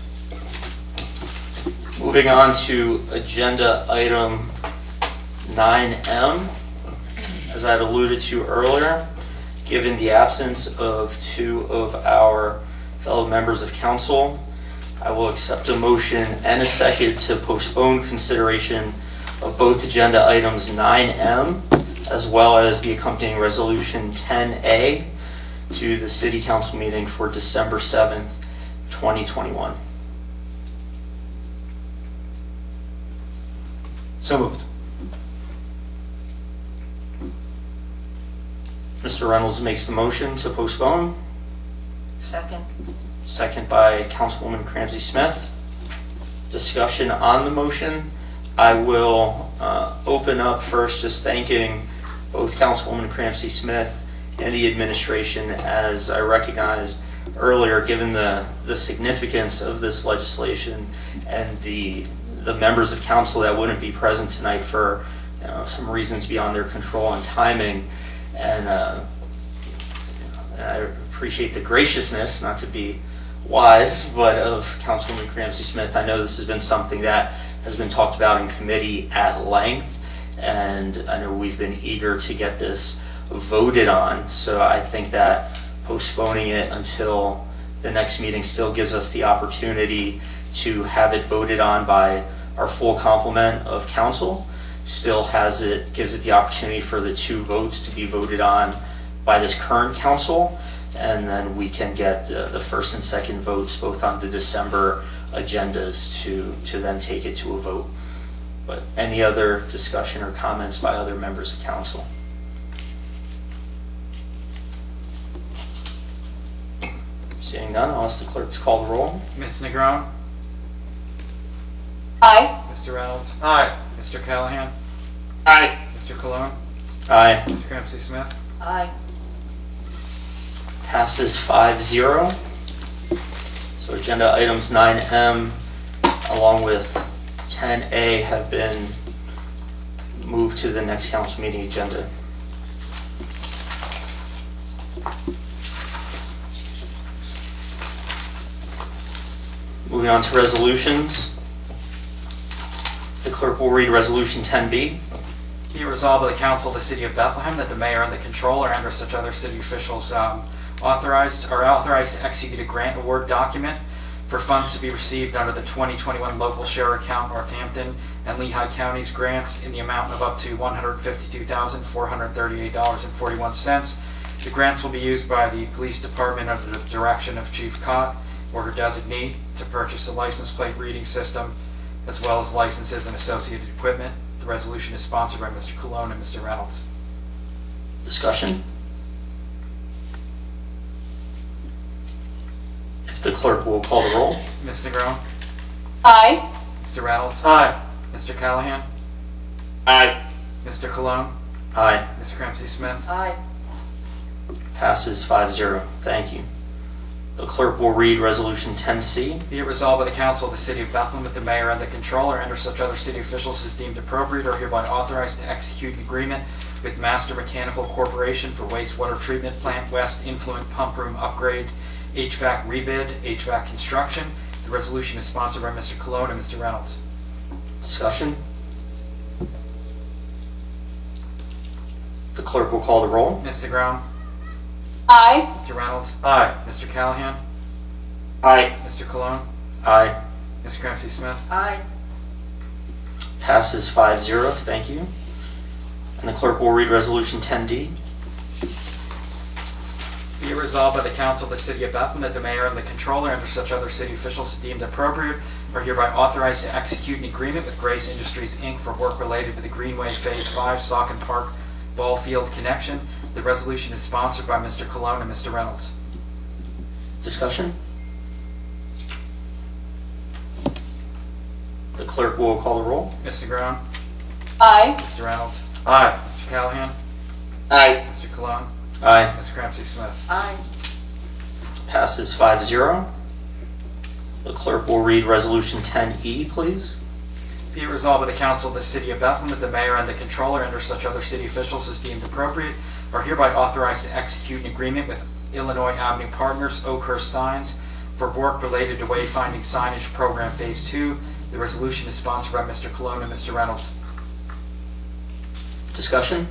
Speaker 1: Moving on to agenda item nine M. As I had alluded to earlier, given the absence of two of our fellow members of council, I will accept a motion and a second to postpone consideration of both agenda items nine M as well as the accompanying resolution ten A to the city council meeting for December seventh, twenty twenty-one.
Speaker 11: So moved.
Speaker 1: Mister Reynolds makes the motion to postpone,
Speaker 10: Second.
Speaker 1: second by Councilwoman Cramsey Smith. Discussion on the motion. I will uh, open up first just thanking both Councilwoman Cramsey Smith and the administration, as I recognized earlier, given the, the significance of this legislation and the the members of council that wouldn't be present tonight for, you know, some reasons beyond their control and timing. And uh, I appreciate the graciousness, not to be wise, but of Councilwoman Cramsey Smith. I know this has been something that has been talked about in committee at length, and I know we've been eager to get this voted on. So I think that postponing it until the next meeting still gives us the opportunity to have it voted on by our full complement of council. Still has it, gives it the opportunity for the two votes to be voted on by this current council, and then we can get uh, the first and second votes both on the December agendas to, to then take it to a vote. But any other discussion or comments by other members of council? Seeing none, I'll ask the clerk to call the roll.
Speaker 4: Miz Negron?
Speaker 3: Aye.
Speaker 4: Mister Reynolds?
Speaker 11: Aye.
Speaker 4: Mister Callahan?
Speaker 5: Aye.
Speaker 4: Mister Cologne?
Speaker 1: Aye.
Speaker 4: Miz Ramsey Smith?
Speaker 10: Aye.
Speaker 1: Passes five zero. So agenda items nine M along with ten A have been moved to the next council meeting agenda. Moving on to resolutions. The clerk will read resolution ten B.
Speaker 4: Be it resolved by the council of the city of Bethlehem that the mayor and the controller and or such other city officials um, authorized are authorized to execute a grant award document for funds to be received under the twenty twenty-one local share account Northampton and Lehigh Counties grants in the amount of up to one hundred fifty-two thousand four hundred thirty-eight dollars and forty-one cents. The grants will be used by the police department under the direction of Chief Cott or her designee to purchase a license plate reading system as well as licenses and associated equipment. The resolution is sponsored by Mister Cologne and Mister Reynolds.
Speaker 1: Discussion? If the clerk will call the roll.
Speaker 4: Miz Negron?
Speaker 3: Aye.
Speaker 4: Mister Reynolds?
Speaker 11: Aye.
Speaker 4: Mister Callahan?
Speaker 5: Aye.
Speaker 4: Mister Cologne?
Speaker 1: Aye.
Speaker 4: Miz Ramsey Smith?
Speaker 10: Aye.
Speaker 1: Passes five zero. Thank you. The clerk will read resolution ten C.
Speaker 4: Be it resolved by the council of the city of Bethlehem that the mayor and the controller and or such other city officials as deemed appropriate are hereby authorized to execute an agreement with Master Mechanical Corporation for wastewater treatment plant west influent pump room upgrade, H V A C rebid, H V A C construction. The resolution is sponsored by Mister Cologne and Mister Reynolds.
Speaker 1: Discussion? The clerk will call the roll.
Speaker 4: Miz Negron?
Speaker 3: Aye.
Speaker 4: Mister Reynolds?
Speaker 11: Aye.
Speaker 4: Mister Callahan?
Speaker 5: Aye.
Speaker 4: Mister Cologne?
Speaker 1: Aye.
Speaker 4: Miz Ramsey Smith?
Speaker 10: Aye.
Speaker 1: Passes five zero. Thank you. And the clerk will read resolution ten D.
Speaker 4: Be it resolved by the council of the city of Bethlehem that the mayor and the controller and such other city officials as deemed appropriate are hereby authorized to execute an agreement with Grace Industries, Incorporated for work related to the Greenway Phase five Saucon Park Ball Field connection. The resolution is sponsored by Mister Cologne and Mister Reynolds.
Speaker 1: Discussion? The clerk will call the roll.
Speaker 4: Miz Negron?
Speaker 3: Aye.
Speaker 4: Mister Reynolds?
Speaker 11: Aye.
Speaker 4: Mister Callahan?
Speaker 5: Aye.
Speaker 4: Mister Cologne?
Speaker 1: Aye.
Speaker 4: Miz Ramsey Smith?
Speaker 10: Aye.
Speaker 1: Passes five zero. The clerk will read resolution ten E, please.
Speaker 4: Be it resolved by the council of the city of Bethlehem that the mayor and the controller and or such other city officials as deemed appropriate are hereby authorized to execute an agreement with Illinois Avenue Partners, Oakhurst Signs, for work related to wayfinding signage program phase two. The resolution is sponsored by Mister Cologne and Mister Reynolds.
Speaker 1: Discussion?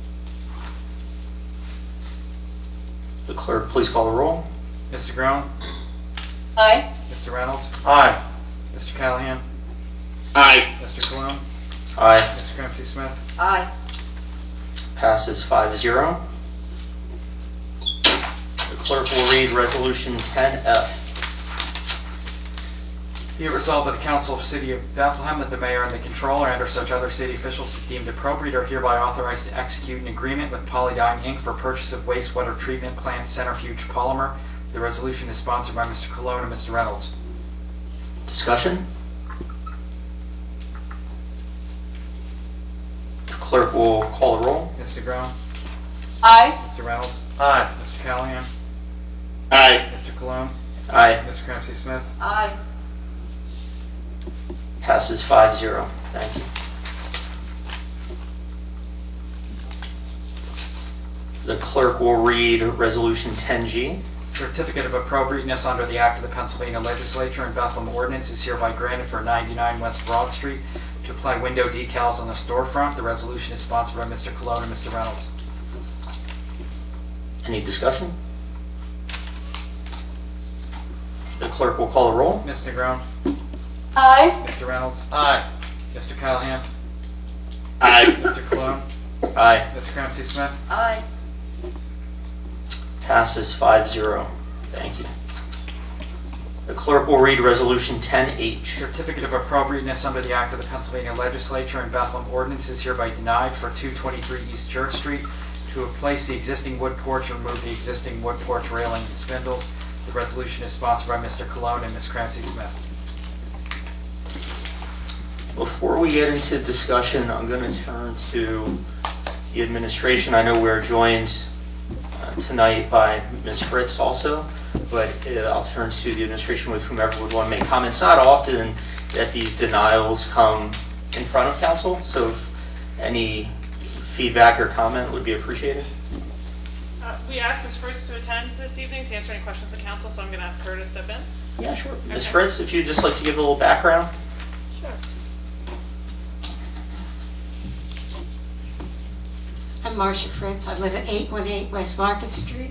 Speaker 1: The clerk, please call the roll.
Speaker 4: Mister Groen?
Speaker 3: Aye.
Speaker 4: Mister Reynolds?
Speaker 11: Aye.
Speaker 4: Mister Callahan?
Speaker 5: Aye.
Speaker 4: Mister Cologne?
Speaker 1: Aye.
Speaker 4: Miz Ramsey Smith?
Speaker 10: Aye.
Speaker 1: Passes five zero. The clerk will read resolution ten F.
Speaker 4: Be it resolved by the council of the city of Bethlehem that the mayor and the controller and or such other city officials as deemed appropriate are hereby authorized to execute an agreement with Polydyne Incorporated for purchase of wastewater treatment plant centrifuge polymer. The resolution is sponsored by Mister Cologne and Mister Reynolds.
Speaker 1: Discussion? The clerk will call the roll.
Speaker 4: Mister Groen?
Speaker 3: Aye.
Speaker 4: Mister Reynolds?
Speaker 11: Aye.
Speaker 4: Mister Callahan?
Speaker 5: Aye.
Speaker 4: Mister Cologne?
Speaker 1: Aye.
Speaker 4: Miz Ramsey Smith?
Speaker 10: Aye.
Speaker 1: Passes five zero. Thank you. The clerk will read resolution ten G.
Speaker 4: Certificate of appropriateness under the Act of the Pennsylvania Legislature and Bethlehem Ordinance is hereby granted for ninety-nine West Broad Street to apply window decals on the storefront. The resolution is sponsored by Mister Cologne and Mister Reynolds.
Speaker 1: Any discussion? The clerk will call the roll.
Speaker 4: Mister Groen?
Speaker 3: Aye.
Speaker 4: Mister Reynolds?
Speaker 11: Aye.
Speaker 4: Mister Callahan?
Speaker 5: Aye.
Speaker 4: Mister Cologne?
Speaker 1: Aye.
Speaker 4: Mister Ramsey Smith?
Speaker 10: Aye.
Speaker 1: Passes five zero. Thank you. The clerk will read resolution ten H.
Speaker 4: Certificate of appropriateness under the Act of the Pennsylvania Legislature and Bethlehem Ordinance is hereby denied for two twenty-three East Church Street to replace the existing wood porch and remove the existing wood porch railing and spindles. The resolution is sponsored by Mister Cologne and Miz Cramsey Smith.
Speaker 1: Before we get into discussion, I'm going to turn to the administration. I know we're joined uh, tonight by Miz Fritz also, but uh, I'll turn to the administration with whomever would want to make comments. Not often that these denials come in front of council, so if any feedback or comment would be appreciated.
Speaker 12: Uh, we asked Miz Fritz to attend this evening to answer any questions of council, so I'm going to ask her to step in.
Speaker 1: Yeah, sure. Miz
Speaker 12: Okay.
Speaker 1: Fritz, if you'd just like to give a little background.
Speaker 12: Sure.
Speaker 13: I'm Marcia Fritz. I live at eight one eight West Market Street.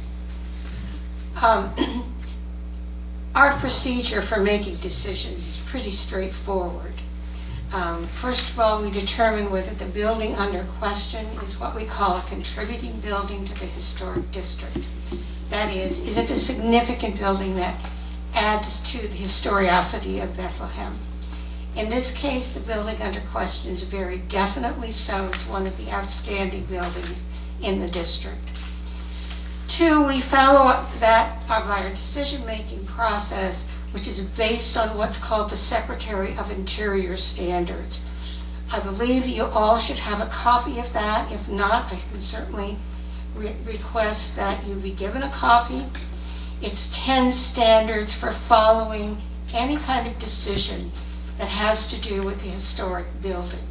Speaker 13: Um, our procedure for making decisions is pretty straightforward. Um, first of all, we determine whether the building under question is what we call a contributing building to the historic district. That is, is it a significant building that adds to the historicity of Bethlehem? In this case, the building under question is very definitely so. It's one of the outstanding buildings in the district. Two, we follow up that of our decision-making process, which is based on what's called the Secretary of Interior Standards. I believe you all should have a copy of that. If not, I can certainly re- request that you be given a copy. It's ten standards for following any kind of decision that has to do with the historic building.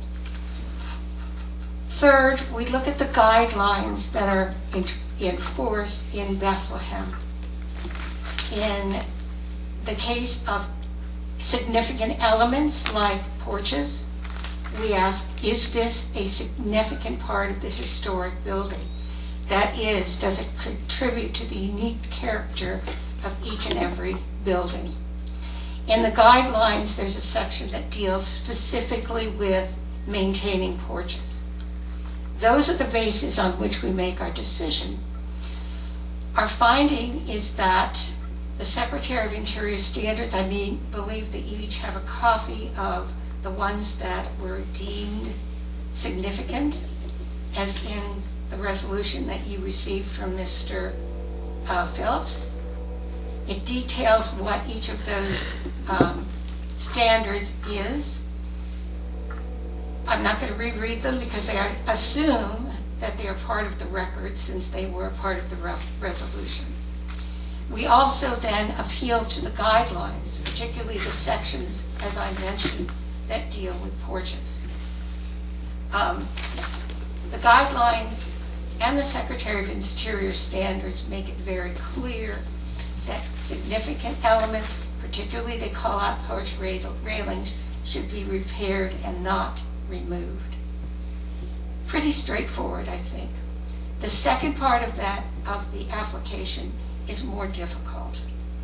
Speaker 13: Third, we look at the guidelines that are in, in force in Bethlehem. In the case of significant elements like porches, we ask, is this a significant part of the historic building? That is, does it contribute to the unique character of each and every building? In the guidelines, there's a section that deals specifically with maintaining porches. Those are the bases on which we make our decision. Our finding is that the Secretary of Interior Standards, I mean, believe that you each have a copy of the ones that were deemed significant, as in the resolution that you received from Mister Uh, Phillips. It details what each of those um, standards is. I'm not going to reread them because I assume that they are part of the record since they were a part of the re- resolution. We also then appeal to the guidelines, particularly the sections, as I mentioned, that deal with porches. Um, the guidelines and the Secretary of Interior Standards make it very clear that significant elements, particularly they call out porch railings, should be repaired and not removed. Pretty straightforward, I think. The second part of that, of the application, is more difficult.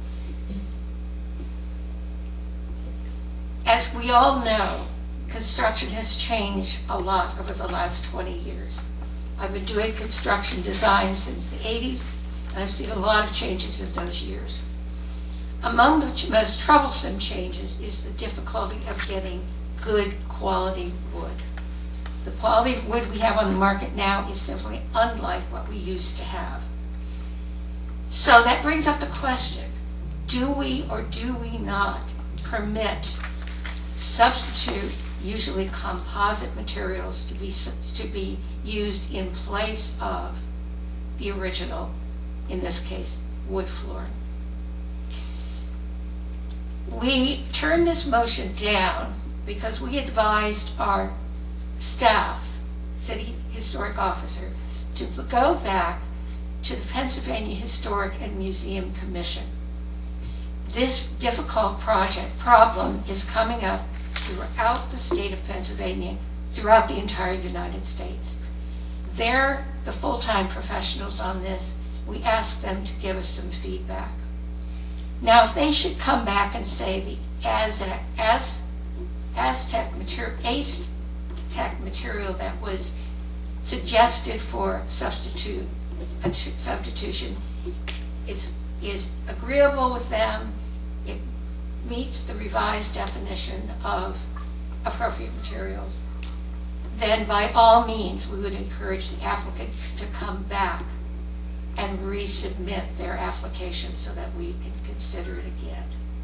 Speaker 13: As we all know, construction has changed a lot over the last twenty years. I've been doing construction design since the eighties, and I've seen a lot of changes in those years. Among the ch- most troublesome changes is the difficulty of getting good quality wood. The quality of wood we have on the market now is simply unlike what we used to have. So that brings up the question, do we or do we not permit substitute, usually composite materials, to be to be used in place of the original, in this case, wood flooring? We turned this motion down because we advised our staff, city historic officer, to go back to the Pennsylvania Historic and Museum Commission. This difficult project problem is coming up throughout the state of Pennsylvania, throughout the entire United States. They're the full-time professionals on this. We ask them to give us some feedback. Now, if they should come back and say the Aztec, Az, Aztec material, Aztec material that was suggested for substitute, substitution is is agreeable with them, it meets the revised definition of appropriate materials, then by all means we would encourage the applicant to come back and resubmit their application so that we can consider it again.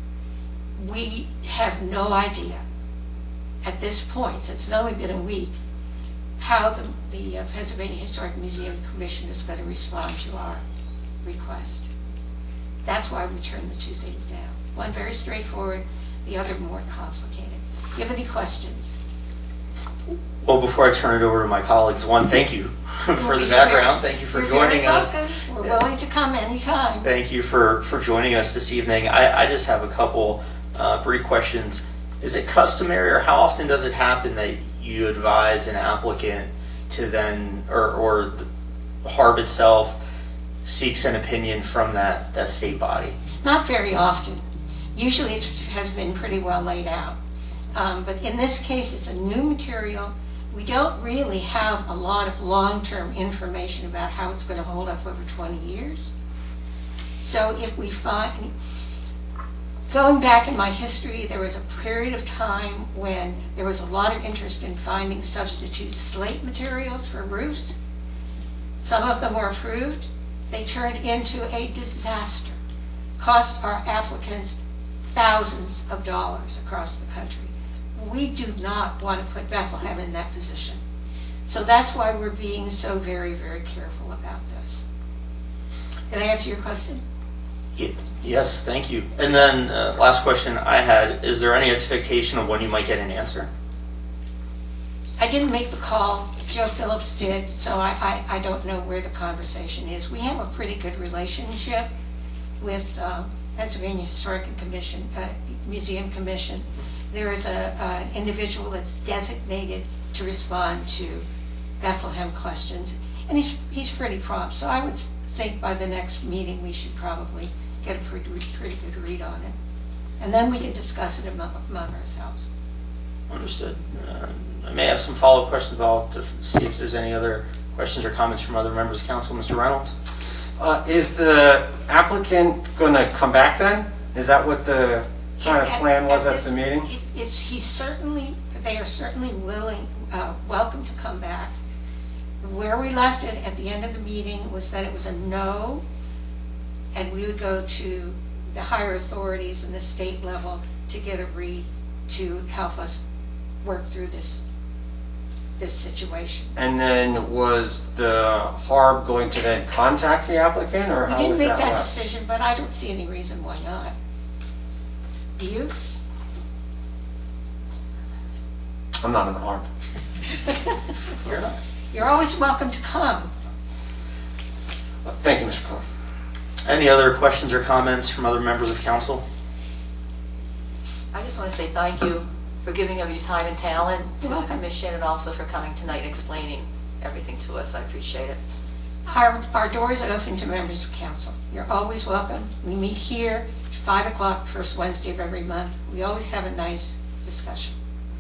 Speaker 13: We have no idea at this point, since it's only been a week, how the, the uh, Pennsylvania Historic Museum Commission is going to respond to our request. That's why we turned the two things down. One very straightforward, the other more complicated. Do you have any questions?
Speaker 1: Well, before I turn it over to my colleagues, one, thank you for the background. Thank you for
Speaker 13: You're
Speaker 1: joining
Speaker 13: very
Speaker 1: us.
Speaker 13: welcome. We're willing to come anytime.
Speaker 1: Thank you for, for joining us this evening. I, I just have a couple uh, brief questions. Is it customary, or how often does it happen that you advise an applicant to then, or, or the HARB itself seeks an opinion from that, that state body?
Speaker 13: Not very often. Usually it has been pretty well laid out. Um, but in this case, it's a new material. We don't really have a lot of long-term information about how it's going to hold up over twenty years. So if we find, going back in my history, there was a period of time when there was a lot of interest in finding substitute slate materials for roofs. Some of them were approved. They turned into a disaster, cost our applicants thousands of dollars across the country. We do not want to put Bethlehem in that position. So that's why we're being so very, very careful about this. Did I answer your question?
Speaker 1: Yes, thank you. And then uh, last question I had, is there any expectation of when you might get an answer?
Speaker 13: I didn't make the call. Joe Phillips did, so I, I, I don't know where the conversation is. We have a pretty good relationship with uh, Pennsylvania Historic Commission, uh, Museum Commission. There is a, an individual that's designated to respond to Bethlehem questions, and he's, he's pretty prompt. So I would think by the next meeting we should probably get a pretty, pretty good read on it. And then we can discuss it among, among ourselves.
Speaker 1: Understood. Uh, I may have some follow-up questions about to see if there's any other questions or comments from other members of council. Mister Reynolds?
Speaker 11: Uh, is the applicant going to come back then? Is that what the kind of plan was at the meeting?
Speaker 13: It, it's, he's certainly, they are certainly willing, uh, welcome to come back. Where we left it at the end of the meeting was that it was a no, and we would go to the higher authorities in the state level to get a read to help us work through this this situation.
Speaker 11: And then was the HARB going to then contact the applicant, or
Speaker 13: We
Speaker 11: how
Speaker 13: didn't
Speaker 11: was
Speaker 13: make
Speaker 11: that
Speaker 13: that
Speaker 11: left?
Speaker 13: decision, but I don't see any reason why not. Do you?
Speaker 11: I'm not in the HARB.
Speaker 1: You're not.
Speaker 13: You're always welcome to come.
Speaker 11: Thank you, Mister Clerk.
Speaker 1: Any other questions or comments from other members of council?
Speaker 10: I just want to say thank you for giving of your time and talent to
Speaker 13: You're
Speaker 10: the
Speaker 13: welcome.
Speaker 10: commission, and also for coming tonight and explaining everything to us. I appreciate it.
Speaker 13: Our, our doors are open to members of council. You're always welcome. We meet here at five o'clock, first Wednesday of every month. We always have a nice discussion.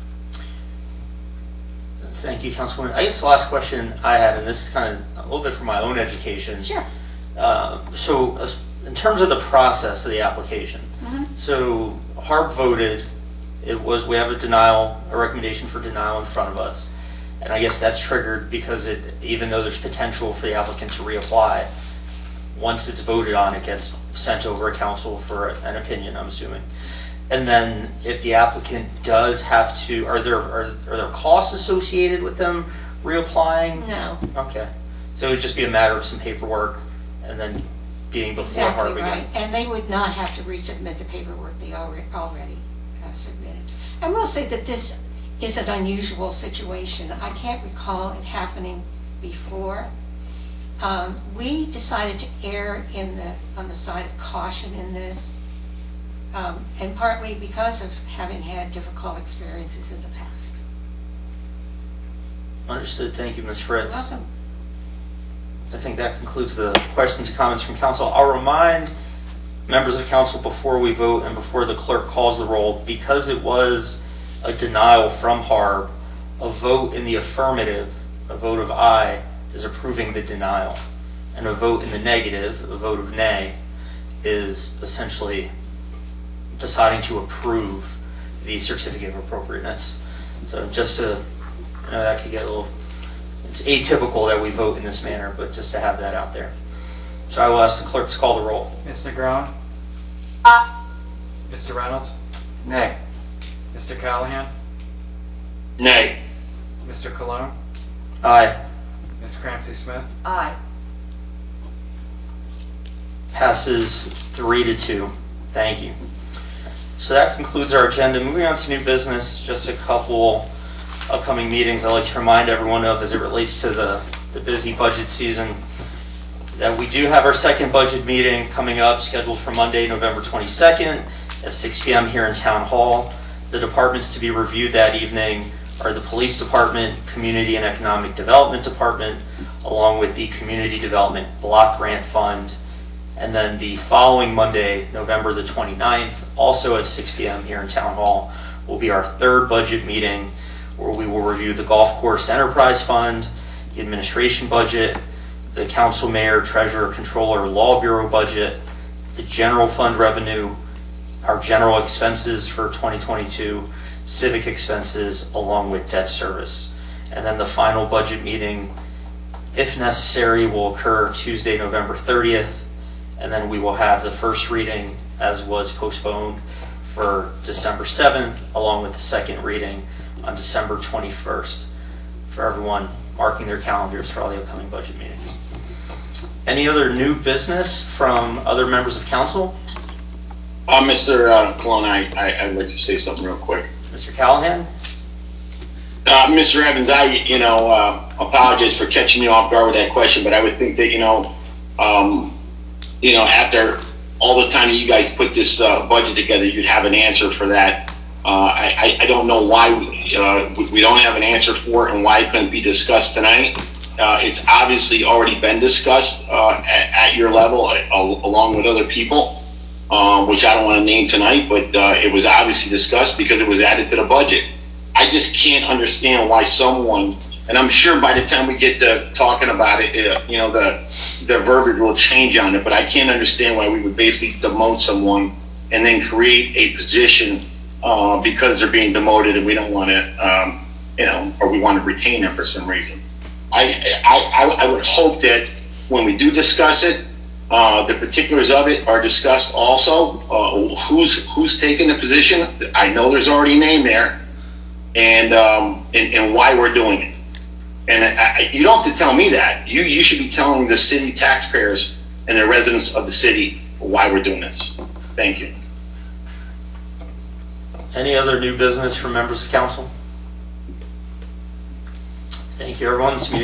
Speaker 1: Thank you, Councilwoman. I guess the last question I had, and this is kind of a little bit for my own education.
Speaker 13: Sure.
Speaker 1: Uh, so, as- in terms of the process of the application,
Speaker 13: Mhm.
Speaker 1: so HARB voted. It was we have a denial, a recommendation for denial in front of us, and I guess that's triggered because it, even though there's potential for the applicant to reapply, once it's voted on, it gets sent over to council for an opinion, I'm assuming. And then if the applicant does have to, are there are, are there costs associated with them reapplying?
Speaker 13: No.
Speaker 1: Okay. So it would just be a matter of some paperwork and then being before
Speaker 13: Exactly
Speaker 1: HARB
Speaker 13: right.
Speaker 1: again.
Speaker 13: And they would not have to resubmit the paperwork they already, already uh, submitted. I will say that this is an unusual situation. I can't recall it happening before. Um, we decided to err in the, on the side of caution in this, um, and partly because of having had difficult experiences in the past.
Speaker 1: Understood. Thank you, Miz Fritz.
Speaker 13: You're welcome.
Speaker 1: I think that concludes the questions and comments from council. I'll remind members of council before we vote and before the clerk calls the roll, because it was a denial from HARB, a vote in the affirmative, a vote of aye, is approving the denial. And a vote in the negative, a vote of nay, is essentially deciding to approve the certificate of appropriateness. So just to, you know, that could get a little, it's atypical that we vote in this manner, but just to have that out there. So I will ask the clerk to call the roll.
Speaker 4: Miz McGrone?
Speaker 3: Aye.
Speaker 4: Mister Reynolds?
Speaker 11: Nay.
Speaker 4: Mister Callahan?
Speaker 5: Nay.
Speaker 4: Mister Cologne?
Speaker 1: Aye.
Speaker 4: Miz Cramsey Smith?
Speaker 10: Aye.
Speaker 1: Passes three to two. Thank you. So that concludes our agenda. Moving on to new business, just a couple upcoming meetings I'd like to remind everyone of as it relates to the, the busy budget season. That we do have our second budget meeting coming up, scheduled for Monday, November twenty-second at six p.m. here in Town Hall. The departments to be reviewed that evening are the Police Department, Community and Economic Development Department, along with the Community Development Block Grant Fund. And then the following Monday, November the twenty-ninth, also at six p.m. here in Town Hall, will be our third budget meeting where we will review the Golf Course Enterprise Fund, the administration budget, the Council, Mayor, Treasurer, Controller, Law Bureau budget, the general fund revenue, our general expenses for twenty twenty-two, civic expenses, along with debt service. And then the final budget meeting, if necessary, will occur Tuesday, November thirtieth, and then we will have the first reading, as was postponed, for December seventh, along with the second reading on December twenty-first, for everyone marking their calendars for all the upcoming budget meetings. Any other new business from other members of council?
Speaker 5: Uh, Mister Uh, Cologne, I, I, I'd like to say something real quick.
Speaker 1: Mister Callahan?
Speaker 5: Uh, Mister Evans, I, you know, uh, apologize for catching you off guard with that question, but I would think that, you know, um, you know, after all the time you guys put this uh, budget together, you'd have an answer for that. Uh, I, I don't know why we, uh, we don't have an answer for it and why it couldn't be discussed tonight. Uh, it's obviously already been discussed uh, at, at your level, uh, along with other people, uh, which I don't want to name tonight, but uh, it was obviously discussed because it was added to the budget. I just can't understand why someone, and I'm sure by the time we get to talking about it, uh, you know, the the verbiage will change on it, but I can't understand why we would basically demote someone and then create a position uh, because they're being demoted and we don't want to, um, you know, or we want to retain them for some reason. I, I, I would hope that when we do discuss it, uh, the particulars of it are discussed also. Uh, who's who's taking the position? I know there's already a name there, and um, and, and why we're doing it. And I, you don't have to tell me that. You you should be telling the city taxpayers and the residents of the city why we're doing this. Thank you.
Speaker 1: Any other new business from members of council? Thank you, everyone. This meeting